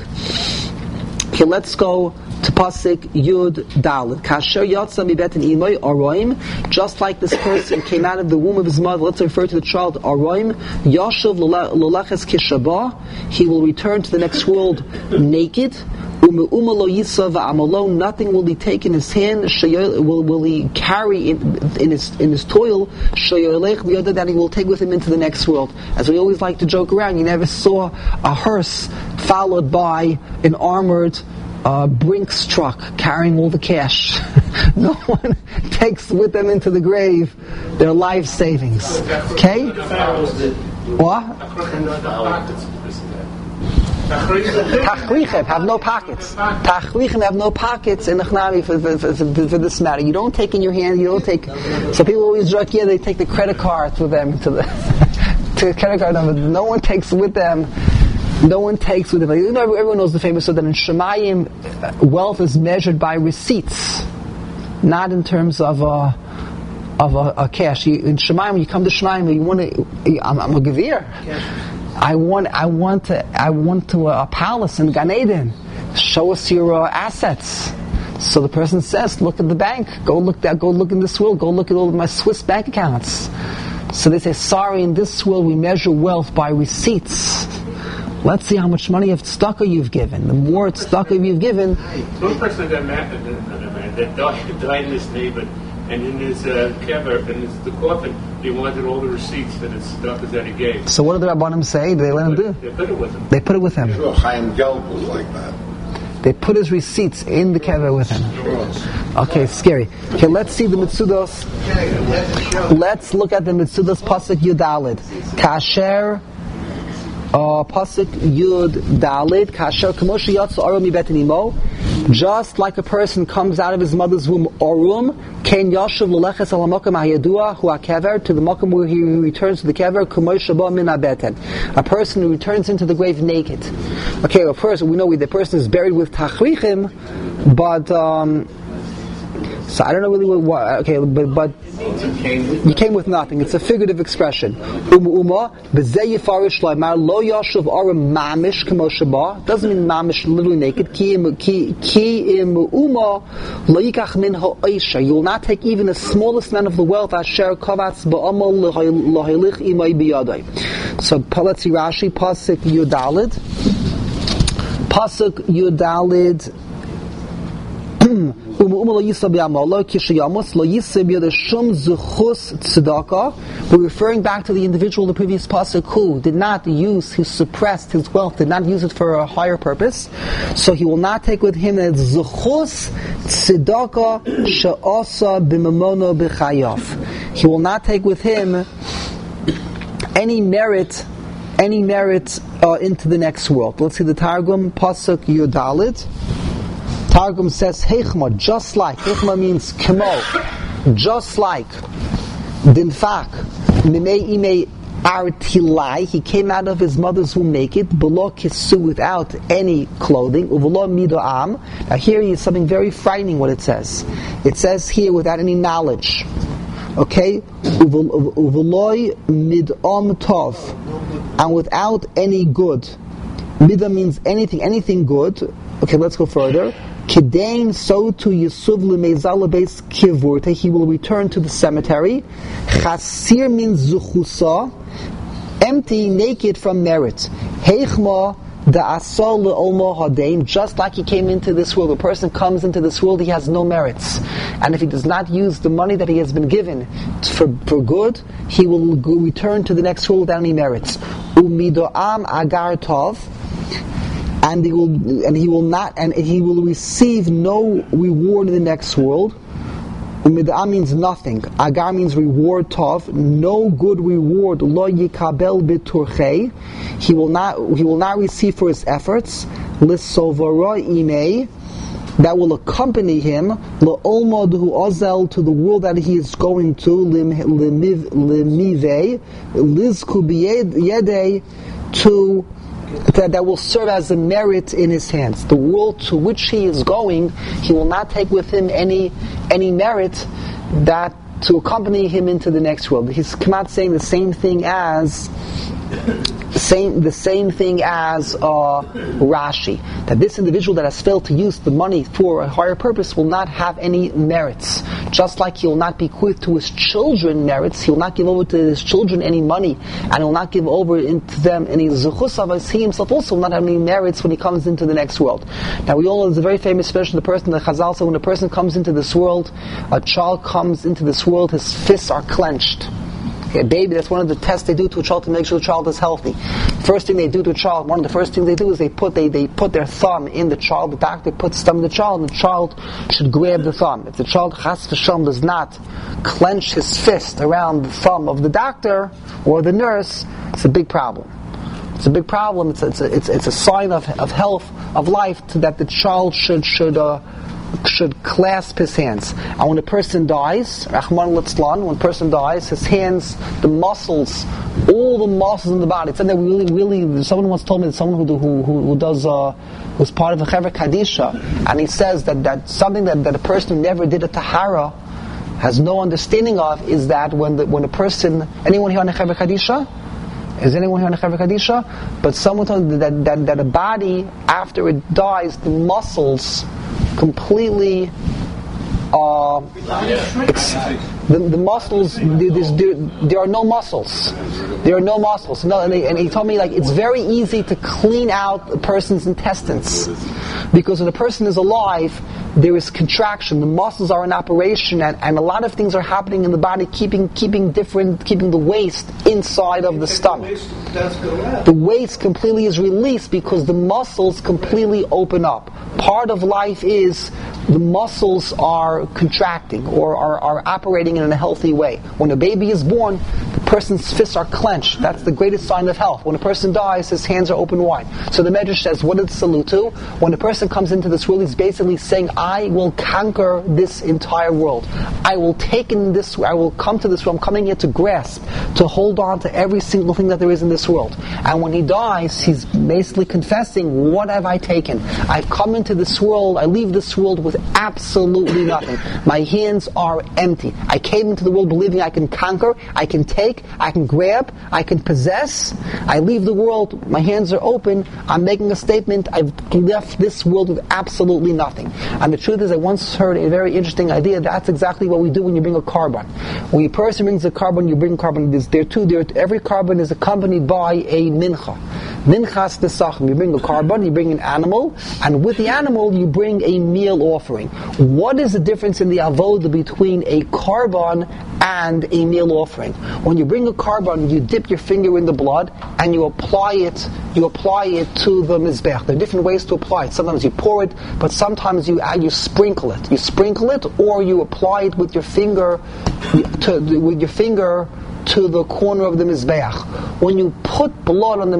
Okay, let's go to Pasuk Yud Daled. Kasher Yatsa Mibetin Imoy Aroim. Just like this person came out of the womb of his mother, let's refer to the child Aroim. Yashuv Lolaches Kishabah. He will return to the next world naked. Nothing will he take in his hand. Will, will he carry in, in his in his toil? The other that he will take with him into the next world. As we always like to joke around, you never saw a hearse followed by an armored Uh, Brinks truck carrying all the cash. No one takes with them into the grave their life savings. Okay? What? Tachrichim have no pockets. Tachrichim have no pockets in the Chnami for, for, for, for this matter. You don't take in your hand, you don't take. So people always joke, yeah, they take the credit cards with them to the, to the credit card number. No one takes with them. No one takes with them. You know, everyone knows the famous so that in Shemayim, wealth is measured by receipts, not in terms of a of a, a cash. You, in Shemayim, when you come to Shemayim, you want to. I'm, I'm a gevir. I want. I want to. I want to a, a palace in Gan Eden. Show us your uh, assets. So the person says, "Look at the bank. Go look that. Go look in this world. Go look at all of my Swiss bank accounts." So they say, "Sorry, in this world we measure wealth by receipts." Let's see how much money of tzedakah you've given. The more tzedakah you've given. One person got mad, that died, died in his neighbor, and in his uh, kever, in his, the coffin, he wanted all the receipts for the tzedakah that he gave. So what did the Rabbanim say? Did they let him do? They put it with him. They put it with him. Sure, Chaim Gelb was like that. They put his receipts in the kever with him. Okay, scary. Okay, let's see the Mitzudos. Let's look at the Mitzudos Pasuk Yud Daled. Kasher uh, Pasuk Yud Daled. Kasher Kamoshi Yatsu Arum Mibet Nimo. Just like a person comes out of his mother's womb, Orum, Ken Yashuv L'leches Al HaMokem HaYadua Hu HaKever, to the Mokem where he returns to the Kever, Kumoy Shaba Min HaBeten. A person who returns into the grave naked. Okay, well, first we know the person is buried with Tachrichim, but um, so I don't know really what. what okay, but but you came with nothing. It's a figurative expression. Uma b'zeh yifarish loymar lo yashuv aram mamish k'mo shaba. Doesn't mean mamish literally naked. Ki im ki ki im uma lo yikach min ha'oisha. You will not take even the smallest amount of the wealth asher kavatz ba'amal lohelich imay biyadai. So let's see Rashi pasuk Yudalid. Pasuk Yudalid. We're referring back to the individual in the previous pasuk who did not use, who suppressed his wealth, did not use it for a higher purpose. So he will not take with him a zuchus tzedakah she'asa b'mamono b'chayav. He will not take with him any merit, any merit uh, into the next world. Let's see the Targum pasuk Yudalid. Targum says Heichma, just like. Heichma means kemo, just like. Dinfak, mimei imei artilai. He came out of his mother's womb naked, below kisu, without any clothing. Uvelo midoam. Now here is something very frightening. What it says, it says here without any knowledge. Okay, uveloi midom tov, and without any good. Midah means anything, anything good. Okay, let's go further. Kidain so to Yisuv l'meizalabes kivurte. He will return to the cemetery. Chasir means zuchusa, empty, naked from merit. Heichma da asol le'olmo hadein. Just like he came into this world, a person comes into this world, he has no merits, and if he does not use the money that he has been given for for good, he will go, return to the next world without any merits. Umidoam agar tov. And he will, and he will not, and he will receive no reward in the next world. Umidah means nothing. Agar means reward. Tov, no good reward. Lo yikabel b'turchei. He will not, he will not receive for his efforts. L'sovara imei, that will accompany him. L'olmod hu ozel, to the world that he is going to. L'mivei, lizku b'yedei, to That, that will serve as a merit in his hands. The world to which he is going, he will not take with him any any merit that to accompany him into the next world. He's come out saying the same thing as the same the same thing as uh, Rashi, that this individual that has failed to use the money for a higher purpose will not have any merits. Just like he will not bequeath to his children merits, he will not give over to his children any money, and he will not give over into them any zuchus avos. He himself also will not have any merits when he comes into the next world. Now we all know there's a very famous expression, the person, the Chazal said, when a person comes into this world, a child comes into this world, his fists are clenched. Okay, a baby, that's one of the tests they do to a child to make sure the child is healthy. First thing they do to a child, one of the first things they do is they put they, they put their thumb in the child. The doctor puts his thumb in the child, and the child should grab the thumb. If the child, chas v'shalom, does not clench his fist around the thumb of the doctor or the nurse, it's a big problem. It's a big problem. It's a, it's a, it's, it's a sign of, of health, of life, to, that the child should should uh, should clasp his hands. And when a person dies, Rahman Litzlan, when a person dies, his hands, the muscles, all the muscles in the body. It's something that really, really. Someone once told me that someone who who who, who does uh, who's part of a Chevra Kadisha, and he says that that something that, that a person who never did a tahara has no understanding of is that when the, when a person, anyone here on a Chevra Kadisha? Is anyone here on a Chevra Kadisha? But someone told me that, that that a body, after it dies, the muscles completely uh, it's, the, the muscles, there, there, there are no muscles. There are no muscles. No, and, they, and he told me, like, it's very easy to clean out a person's intestines. Because when a person is alive, there is contraction. The muscles are in operation, and, and a lot of things are happening in the body, keeping keeping different, keeping the waste inside of the stomach. The waste completely is released because the muscles completely open up. Part of life is the muscles are contracting or are, are operating in a healthy way. When a baby is born, the person's fists are clenched. That's the greatest sign of health. When a person dies, his hands are open wide. So the Medrash says, what does salute to? When a person comes into this world, he's basically saying, I will conquer this entire world. I will take in this, I will come to this world, I'm coming here to grasp, to hold on to every single thing that there is in this world. And when he dies, he's basically confessing, what have I taken? I've come into this world, I leave this world with absolutely nothing. My hands are empty. I came into the world believing I can conquer, I can take, I can grab, I can possess. I leave the world, my hands are open, I'm making a statement, I've left this world with absolutely nothing. And the truth is, I once heard a very interesting idea. That's exactly what we do when you bring a carbon. When a person brings a carbon, you bring carbon. There's, there too, there, every carbon is accompanied by a mincha. Minchas Nesachim. You bring a carbon, you bring an animal, and with the animal you bring a meal offering. What is the difference in the avodah between a carbon and a meal offering? When you bring a carbon, you dip your finger in the blood and you apply it. You apply it to the mizbech. There are different ways to apply it. Sometimes you pour it, but sometimes you you sprinkle it. You sprinkle it, or you apply it with your finger to with your finger to the corner of the mizbeach. When you put blood on the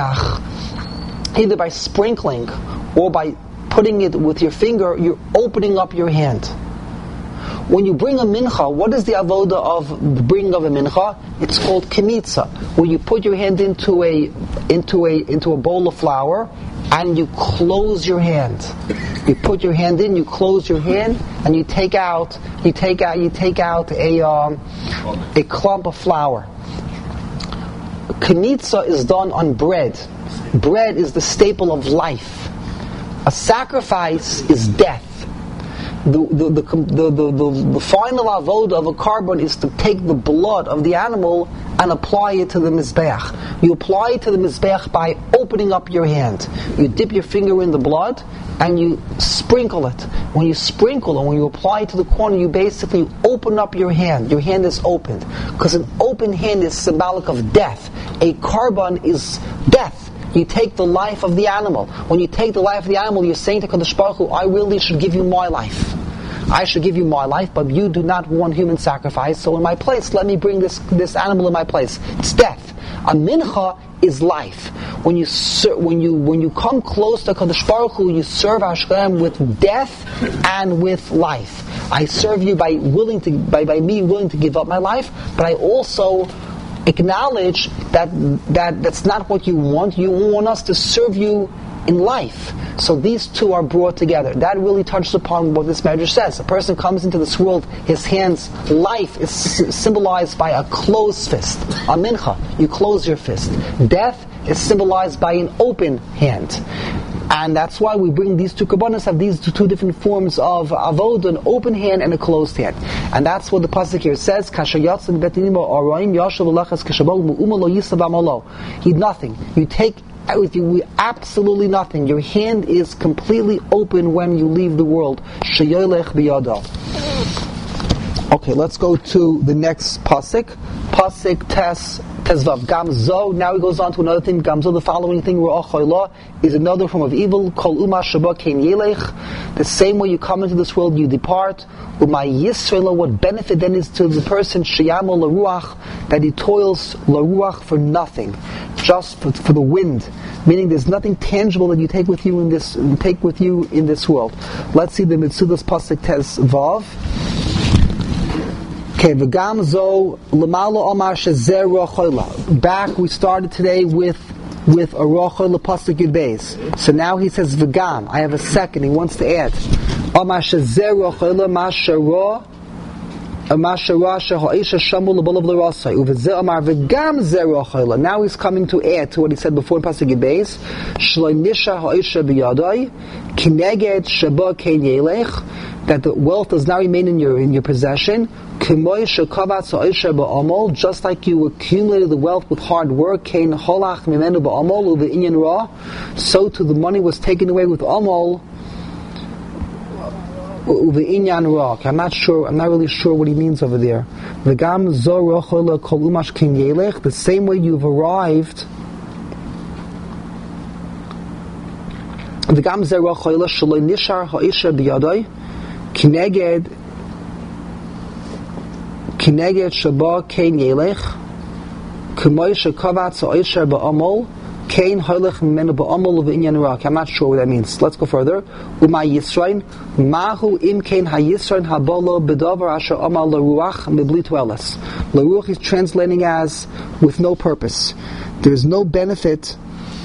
mizbeach, either by sprinkling or by putting it with your finger, you're opening up your hand. When you bring a mincha, what is the avodah of the bringing of a mincha? It's called kemitza, where you put your hand into a into a into a bowl of flour and you close your hand. You put your hand in, you close your hand, and you take out you take out you take out a um, a clump of flour. Kemitza is done on bread. Bread is the staple of life. A sacrifice is death. The the, the, the, the, the, the final avodah of a carbon is to take the blood of the animal and apply it to the mizbeach. You apply it to the mizbeach by opening up your hand. You dip your finger in the blood and you sprinkle it. When you sprinkle and when you apply it to the corner, you basically open up your hand. Your hand is opened. Because an open hand is symbolic of death. A carbon is death. You take the life of the animal. When you take the life of the animal, you're saying to Kadosh Baruch Hu, I really should give you my life. I should give you my life, but you do not want human sacrifice, so in my place, let me bring this this animal in my place. It's death. A mincha is life. When you ser- when you when you come close to Kadosh Baruch Hu, you serve Hashem with death and with life. I serve you by willing to by, by me willing to give up my life, but I also acknowledge that that that's not what you want. You want us to serve you in life. So these two are brought together. That really touches upon what this Medrash says. A person comes into this world, his hands, life is symbolized by a closed fist. A mincha, you close your fist. Death is symbolized by an open hand. And that's why we bring these two kabbanas, have these two different forms of avodah, an open hand and a closed hand. And that's what the pasuk here says, He nothing. You take with you absolutely nothing. Your hand is completely open when you leave the world. Okay, let's go to the next pasuk. Pasuk tes tezvav gamzo. Now he goes on to another thing. Gamzo, the following thing, ruach is another form of evil. Kol uma shaba kein yelech. The same way you come into this world, you depart. Uma yisrael. What benefit then is to the person sheyamo laruach, that he toils laruach for nothing, just for, for the wind. Meaning, there's nothing tangible that you take with you in this take with you in this world. Let's see the Mitzudas pasuk tezvav. Okay, v'gam zo l'malo omar shezer rochola. Back, we started today with with a rochola pasuk yud beis. So now he says v'gam. I have a second. He wants to add omar shezer rochola mashara mashara shehoisha shamu l'bolav l'rasai uv'zeh omar v'gam zer rochola. Now he's coming to add to what he said before in pasuk yud beis. Shloi nisha hoisha b'yadai kineged shaba kein yelech. that the wealth does not remain in your in your possession. Just like you accumulated the wealth with hard work, so too the money was taken away with amal. I'm not sure. I'm not really sure what he means over there. The same way you've arrived. The gam zera choyle shaloi nishar ha'isha biyadai kineged kineged shaba kein yelech k'moy shekavatz ha'isha ba'amol kein halech mimenu ba'amol v'inyan rak. I'm not sure what that means. Let's go further. Uma Yisrain mahu im kein ha-Yisrain habalo b'davar asher amal l'ruach mibli tuelas. L'ruach is translating as with no purpose. There is no benefit.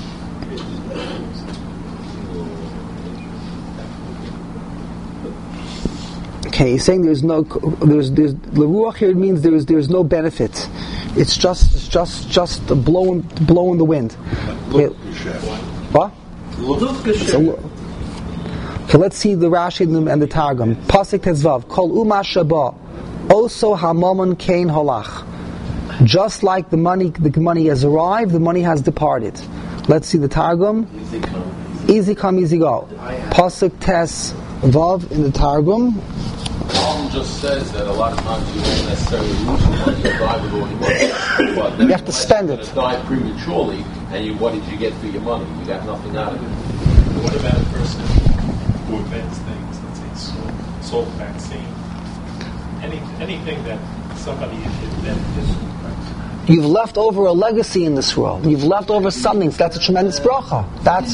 Okay, he's saying there's no there's there's the ruach here means there is there's no benefit. It's just it's just just blowing blowing the wind. Okay. What? So, okay, let's see the Rashi and the, and the Targum. Pasuk Tezvav Kol Uma Shaba Also Hamamon Kain Halach. Just like the money the money has arrived, the money has departed. Let's see the Targum. Easy come, easy go. Pasuk Tes Vav in the Targum. The problem just says that a lot of times you don't necessarily lose your money, you die with all your money. But you have to spend it. You die prematurely, and you, what did you get for your money? You got nothing out of it. What about a person who invents things, let's say salt, salt vaccine? Any, anything that somebody invented. You've left over a legacy in this world. You've left over something. That's a tremendous bracha. That's.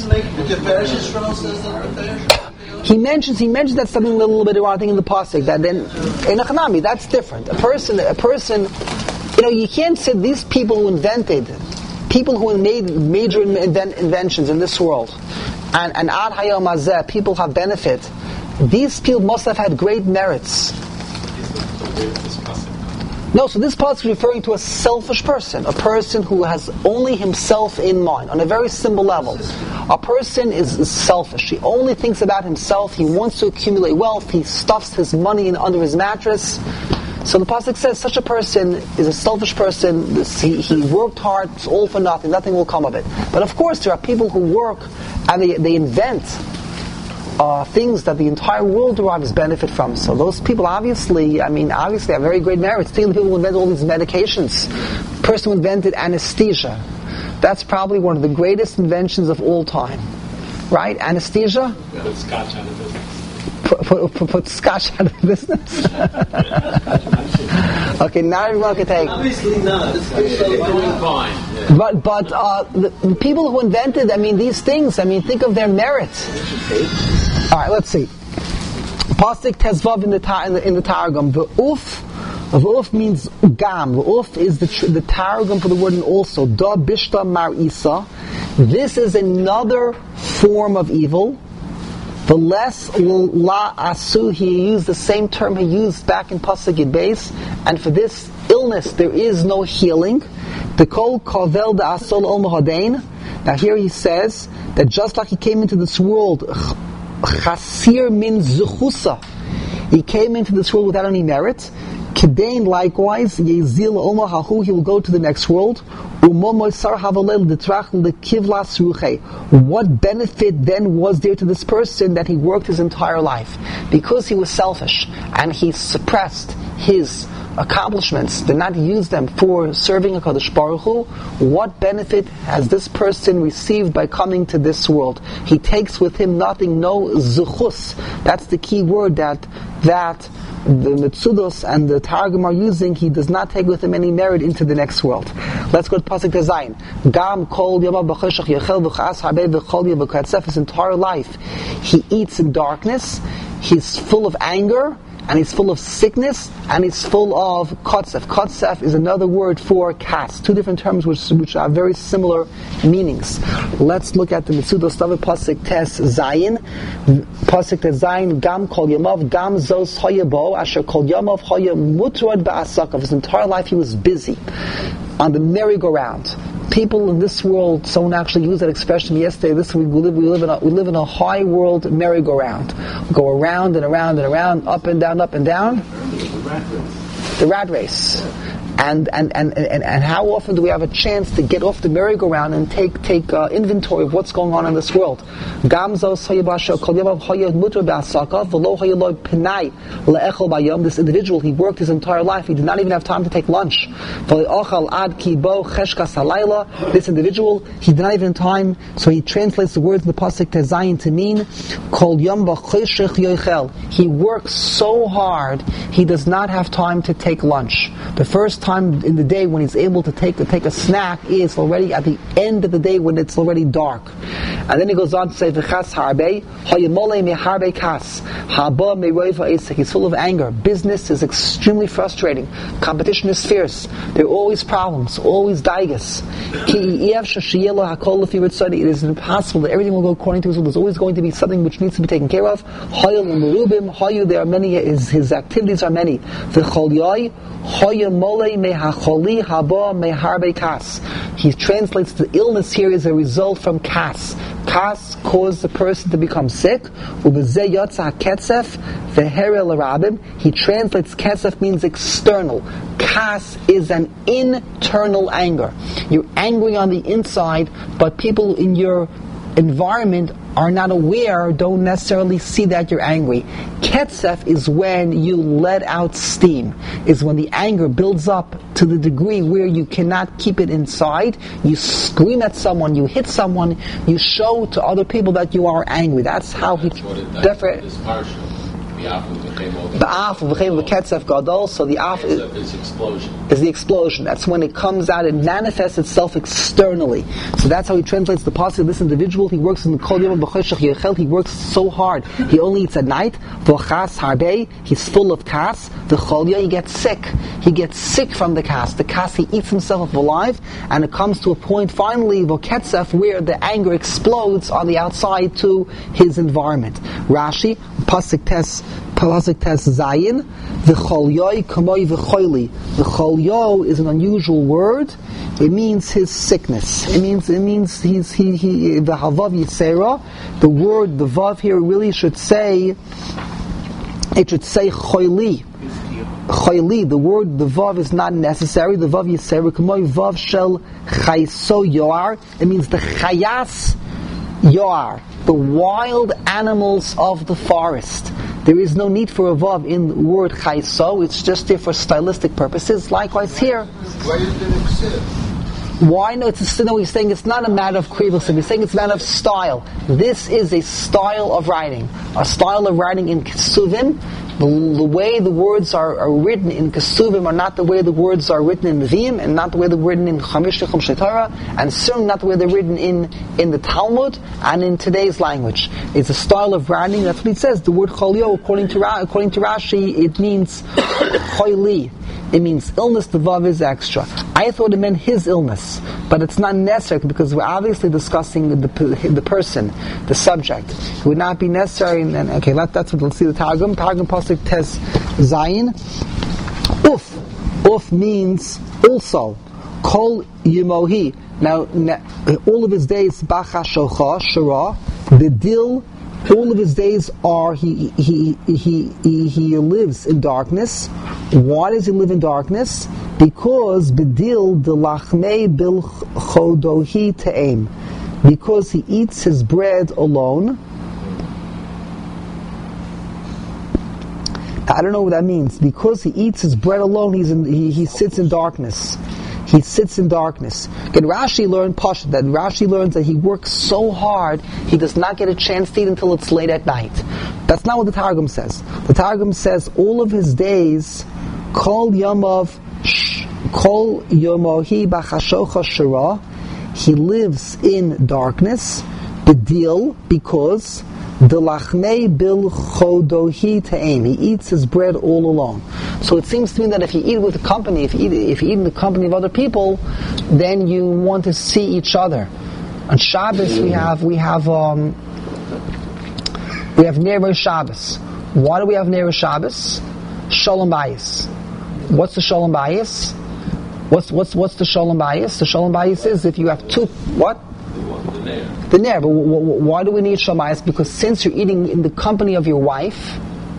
He mentions he mentions that something a little bit around, I think, in the pasuk. That then in a chanami, that's different. A person, a person, you know, you can't say these people who invented, people who made major invent, inventions in this world, and and ad hayom hazeh, people have benefit. These people must have had great merits. No, so this part is referring to a selfish person, a person who has only himself in mind, on a very simple level. A person is, is selfish. He only thinks about himself. He wants to accumulate wealth. He stuffs his money in under his mattress. So the pasuk says such a person is a selfish person. This, he, he worked hard. It's all for nothing. Nothing will come of it. But of course, there are people who work and they, they invent Uh, things that the entire world derives benefit from. So those people obviously, I mean, obviously have very great merits. Think of the people who invented all these medications. The person who invented anesthesia. That's probably one of the greatest inventions of all time. Right? Anesthesia? Put scotch out of business. Put, put, put, put scotch out of business? Okay, now everyone can take. Obviously not. It's fine. But but uh, the, the people who invented, I mean, these things, I mean, think of their merits. All right, let's see. Pasuk Tezvav in the in the, in the Targum. The uf, the uf means gam. The uf is the the Targum for the word and also da bishta mar isa. This is another form of evil. The less la asu, he used the same term he used back in Pasuk Yud Beis, and for this illness there is no healing. The kol kavel da asol ol mahadain. Now here he says that just like he came into this world, chasir min zuchusa, he came into this world without any merit. Kedain likewise, yezil oma hahu, he will go to the next world. What benefit then was there to this person that he worked his entire life? Because he was selfish and he suppressed his accomplishments, did not use them for serving a Kadosh Baruch Hu. What benefit has this person received by coming to this world? He takes with him nothing, no zuchus. That's the key word that that the Metzudos and the Targum are using. He does not take with him any merit into the next world. Let's go to Pasuk Tezayin. Gam kol yama b'choshech yechel v'chas harbe v'chol yev'katzef. His entire life, he eats in darkness. He's full of anger, and he's full of sickness, and he's full of kotzef. Kotzef is another word for cats. Two different terms which which have very similar meanings. Let's look at the Metzudos David Pasuk Tes Zayin. Pasuk Tes Zayin, Gam Kol Yamav, Gam Zos Hayabo, Asher Kol Yamav Haya Mutrad Ba'asakav. His entire life he was busy on the merry-go-round. people in this world, someone actually used that expression yesterday, this we live, we live in a, we live in a high world merry-go-round. We go around and around and around, up and down, up and down. The rat race. And and, and, and and how often do we have a chance to get off the merry-go-round and take take uh, inventory of what's going on in this world? This individual, he worked his entire life. He did not even have time to take lunch. This individual, he did not even have time, so he translates the words in the pasuk Tezayin to mean he works so hard, he does not have time to take lunch. The first time in the day when he's able to take to take a snack is already at the end of the day when it's already dark. And then he goes on to say, "V'chas harbe, hayemole meharbe kas, haba meiroiva esek." He's full of anger. Business is extremely frustrating. Competition is fierce. There are always problems, always daigas. It is impossible that everything will go according to his will. There's always going to be something which needs to be taken care of. Hayel and merubim, hayu. There are many. His, his activities are many. V'chol yai. He translates the illness here as a result from kas. Kas caused the person to become sick. He translates kesef means external. Kas is an internal anger. You're angry on the inside, but people in your environment are not aware, don't necessarily see that you're angry. Ketzef is when you let out steam, is when the anger builds up to the degree where you cannot keep it inside. You scream at someone, you hit someone, you show to other people that you are angry. That's how he different. The af of ketzef gadol. So the af is, is, explosion. is the explosion. That's when it comes out and manifests itself externally. So that's how he translates the pasuk of this individual. He works in the kol yom b'choshech yechel. He works so hard. He only eats at night. V'chas harbe. He's full of kas. The cholya, he gets sick. He gets sick from the kas. The kas, he eats himself alive, and it comes to a point finally v'ketzef where the anger explodes on the outside to his environment. Rashi pasuk tes. Pasuk tes zayin, v'cholyoi kamoi v'choyli. V'cholyo is an unusual word. It means his sickness. It means it means he's he he the havav yisera. The word the vav here really should say it should say choyli. Choyli. The word the vav is not necessary. The vav yisera kamoi vav shel chayso yoar. It means the chayas yoar, the wild animals of the forest. There is no need for a vav in the word chayso. It's just there for stylistic purposes. Likewise here. Why didn't it exist? Why no? It's no. He's saying it's not a matter of krivus. He's saying it's a matter of style. This is a style of writing. A style of writing in kesuvim. The, the way the words are, are written in kesuvim are not the way the words are written in Nevi'im, and not the way they're written in Chamish Chumshei Torah, and certainly not the way they're written in, in the Talmud and in today's language. It's a style of writing. That's what it says. The word cholyo, according to according to Rashi, it means choyli. It means illness. The vav is extra. I thought it meant his illness, but it's not necessary because we're obviously discussing the the person, the subject. It would not be necessary. And okay, that, that's what we'll see. The Targum, Targum pasuk tes zayin. Uf, uf means also. Kol yimohi. Now, all of his days bacha shocha shara. The dil. All of his days are he he he he, he lives in darkness. Why does he live in darkness? Because bedil de lachmei bil chodohi te'em. Because he eats his bread alone. I don't know what that means. Because he eats his bread alone, he's in, he he sits in darkness. He sits in darkness. Again, Rashi learned Pasha, that Rashi learns that he works so hard, he does not get a chance to eat until it's late at night. That's not what the Targum says. The Targum says all of his days, Kol Yamav, Kol Yomohi Bachashocha Shara, he lives in darkness, Bedil, because the lachmei bil chodohi te'em. He eats his bread all alone. So it seems to me that if you eat with a company, if you eat, if you eat in the company of other people, then you want to see each other. On Shabbos we have we have um, we have Neiros Shabbos. Why do we have Neiros Shabbos? Shalom Bayis. What's the Shalom Bayis? What's what's what's the shalom bayis? The shalom bayis is if you have two what? The nair. The nair. But w- w- why do we need shalom bayis? Because since you're eating in the company of your wife,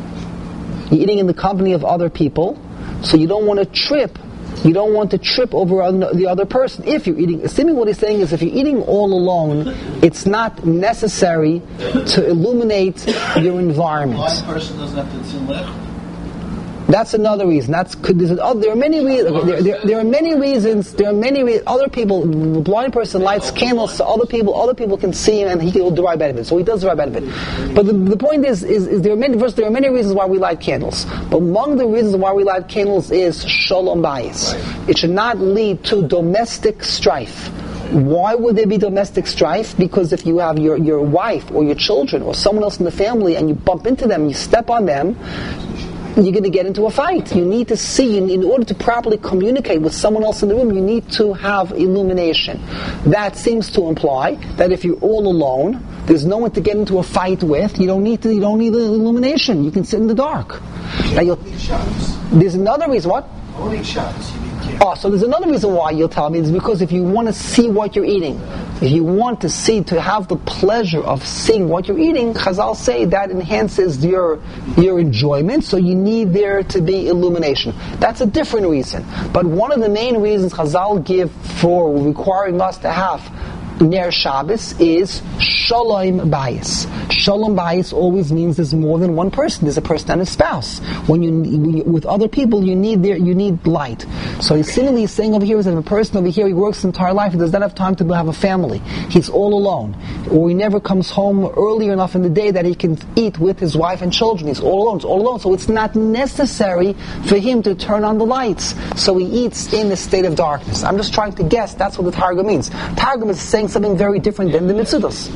you're eating in the company of other people, so you don't want to trip. You don't want to trip over on the other person. If you're eating, assuming what he's saying is if you're eating all alone, it's not necessary to illuminate your environment. One person doesn't have to tzim lech. That's another reason. That's could. Oh, there are many reasons. There, there, there are many reasons. There are many re- other people. The blind person lights candles so other people. Other people can see him, and he will derive benefit. So he does derive benefit. But the, the point is, is, is there are many. First, there are many reasons why we light candles. But among the reasons why we light candles is shalom bayis. It should not lead to domestic strife. Why would there be domestic strife? Because if you have your, your wife or your children or someone else in the family and you bump into them, you step on them, you're going to get into a fight. You need to see, in order to properly communicate with someone else in the room, you need to have illumination. That seems to imply that if you're all alone, there's no one to get into a fight with, you don't need to, you don't need illumination. You can sit in the dark. Now you'll, there's another reason, what? Only shots. Oh, so there's another reason why you'll tell me. It's because if you want to see what you're eating, if you want to see, to have the pleasure of seeing what you're eating, Chazal say that enhances your your enjoyment, so you need there to be illumination. That's a different reason. But one of the main reasons Chazal give for requiring us to have Ner Shabbos is Shalom Bayis. Shalom Bayis always means there's more than one person. There's a person and a spouse. When you, when you with other people, you need there, you need light. So he's similarly saying over here is that if a person over here, he works his entire life, he does not have time to have a family. He's all alone, or he never comes home early enough in the day that he can eat with his wife and children. He's all alone. He's all alone. So it's not necessary for him to turn on the lights. So he eats in a state of darkness. I'm just trying to guess. That's what the Targum means. Targum is saying something very different than the Mitzudos.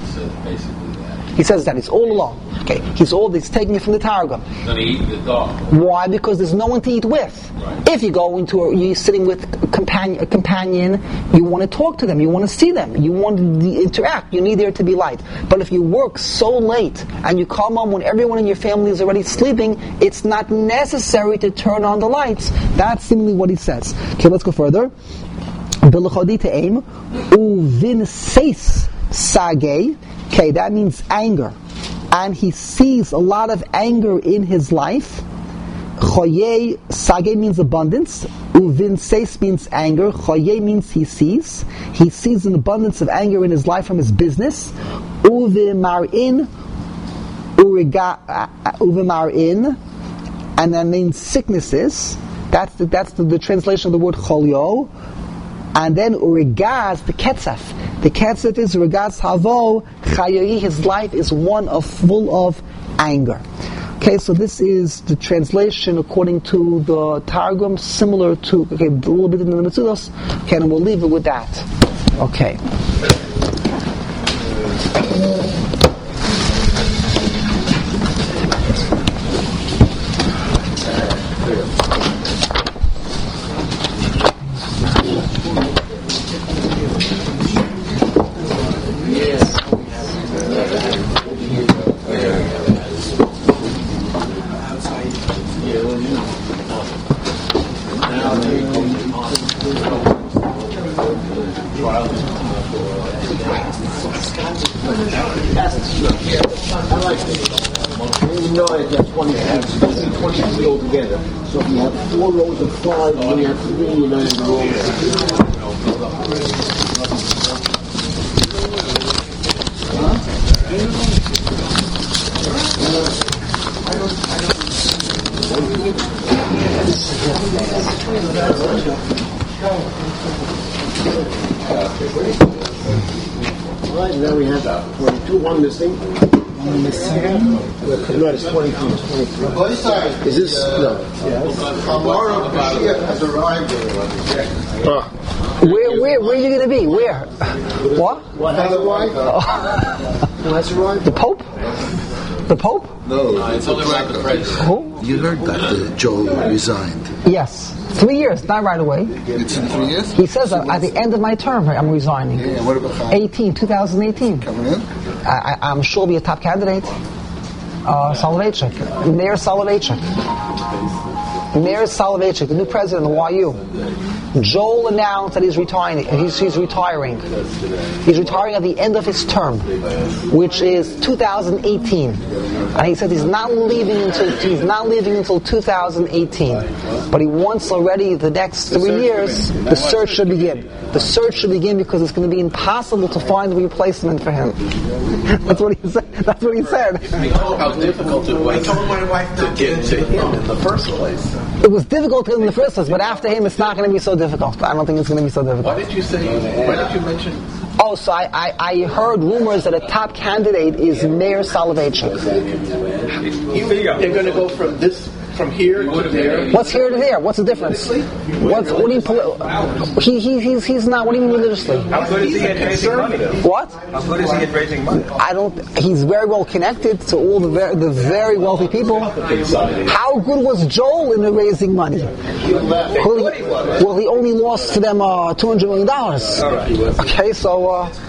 He says that he's all alone. Okay, he's all. He's taking it from the Targum. Then he eat in the dark. Why? Because there's no one to eat with. Right. If you go into a, you're sitting with a companion, a companion, you want to talk to them, you want to see them, you want to interact. You need there to be light. But if you work so late and you come home when everyone in your family is already sleeping, it's not necessary to turn on the lights. That's simply what he says. Okay, let's go further. Uvin seis sage. Okay, that means anger. And he sees a lot of anger in his life. Choye sage means abundance. Uvin seis means anger. Choye means he sees. He sees an abundance of anger in his life from his business. Uvimarin, uvimarin, and that means sicknesses. That's the, that's the, the translation of the word cholyo. And then urigaz, the ketzef. The ketzef is urigaz havo chayayi. His life is one of full of anger. Okay, so this is the translation according to the Targum, similar to okay, a little bit in the Mitzudos. Okay, and we'll leave it with that. Okay. Right, now we have twenty-two, one missing. One missing. No, it's twenty-two, it's twenty-three. Is this? No. Hamara Mashiach has arrived. Ah. Where, where, where are you going to be? Where? What? What has arrived? Who has arrived? The Pope? The Pope? No, Uh, it's only like the president. Who? You heard that uh, Joe resigned. Yes. Three years, not right away. It's in three years? He says that at the end of my term, I'm resigning. Yeah, what about Chaim? eighteen, twenty eighteen. Coming in? I, I, I'm sure he'll be a top candidate. Uh, Soloveitchik. Mayor Soloveitchik. Meir Soloveichik, the new president of Y U, Joel announced that he's retiring. He's, he's retiring. He's retiring at the end of his term, which is two thousand eighteen. And he said he's not leaving until he's not leaving until two thousand eighteen. But he wants already the next three years the search should begin. The search should begin because it's going to be impossible to find a replacement for him. That's what he said. That's what he said. How difficult it was. I told my wife to get to him in the first place. It was difficult in the first place, but after him, it's not going to be so difficult. I don't think it's going to be so difficult. Why did you say? Why did you mention? Oh, so I, I, I heard rumors that a top candidate is Meir Soloveichik. They're going to go from this. From here to there. What's here to there? What's the difference? What's, what do you? He, he he's he's not. What do you mean religiously? How good is he at raising money? What? How good is he at raising money? I don't. He's very well connected to all the very, the very wealthy people. How good was Joel in raising money? Well, he, well, he only lost to them uh, two hundred million dollars. Okay, so. Uh,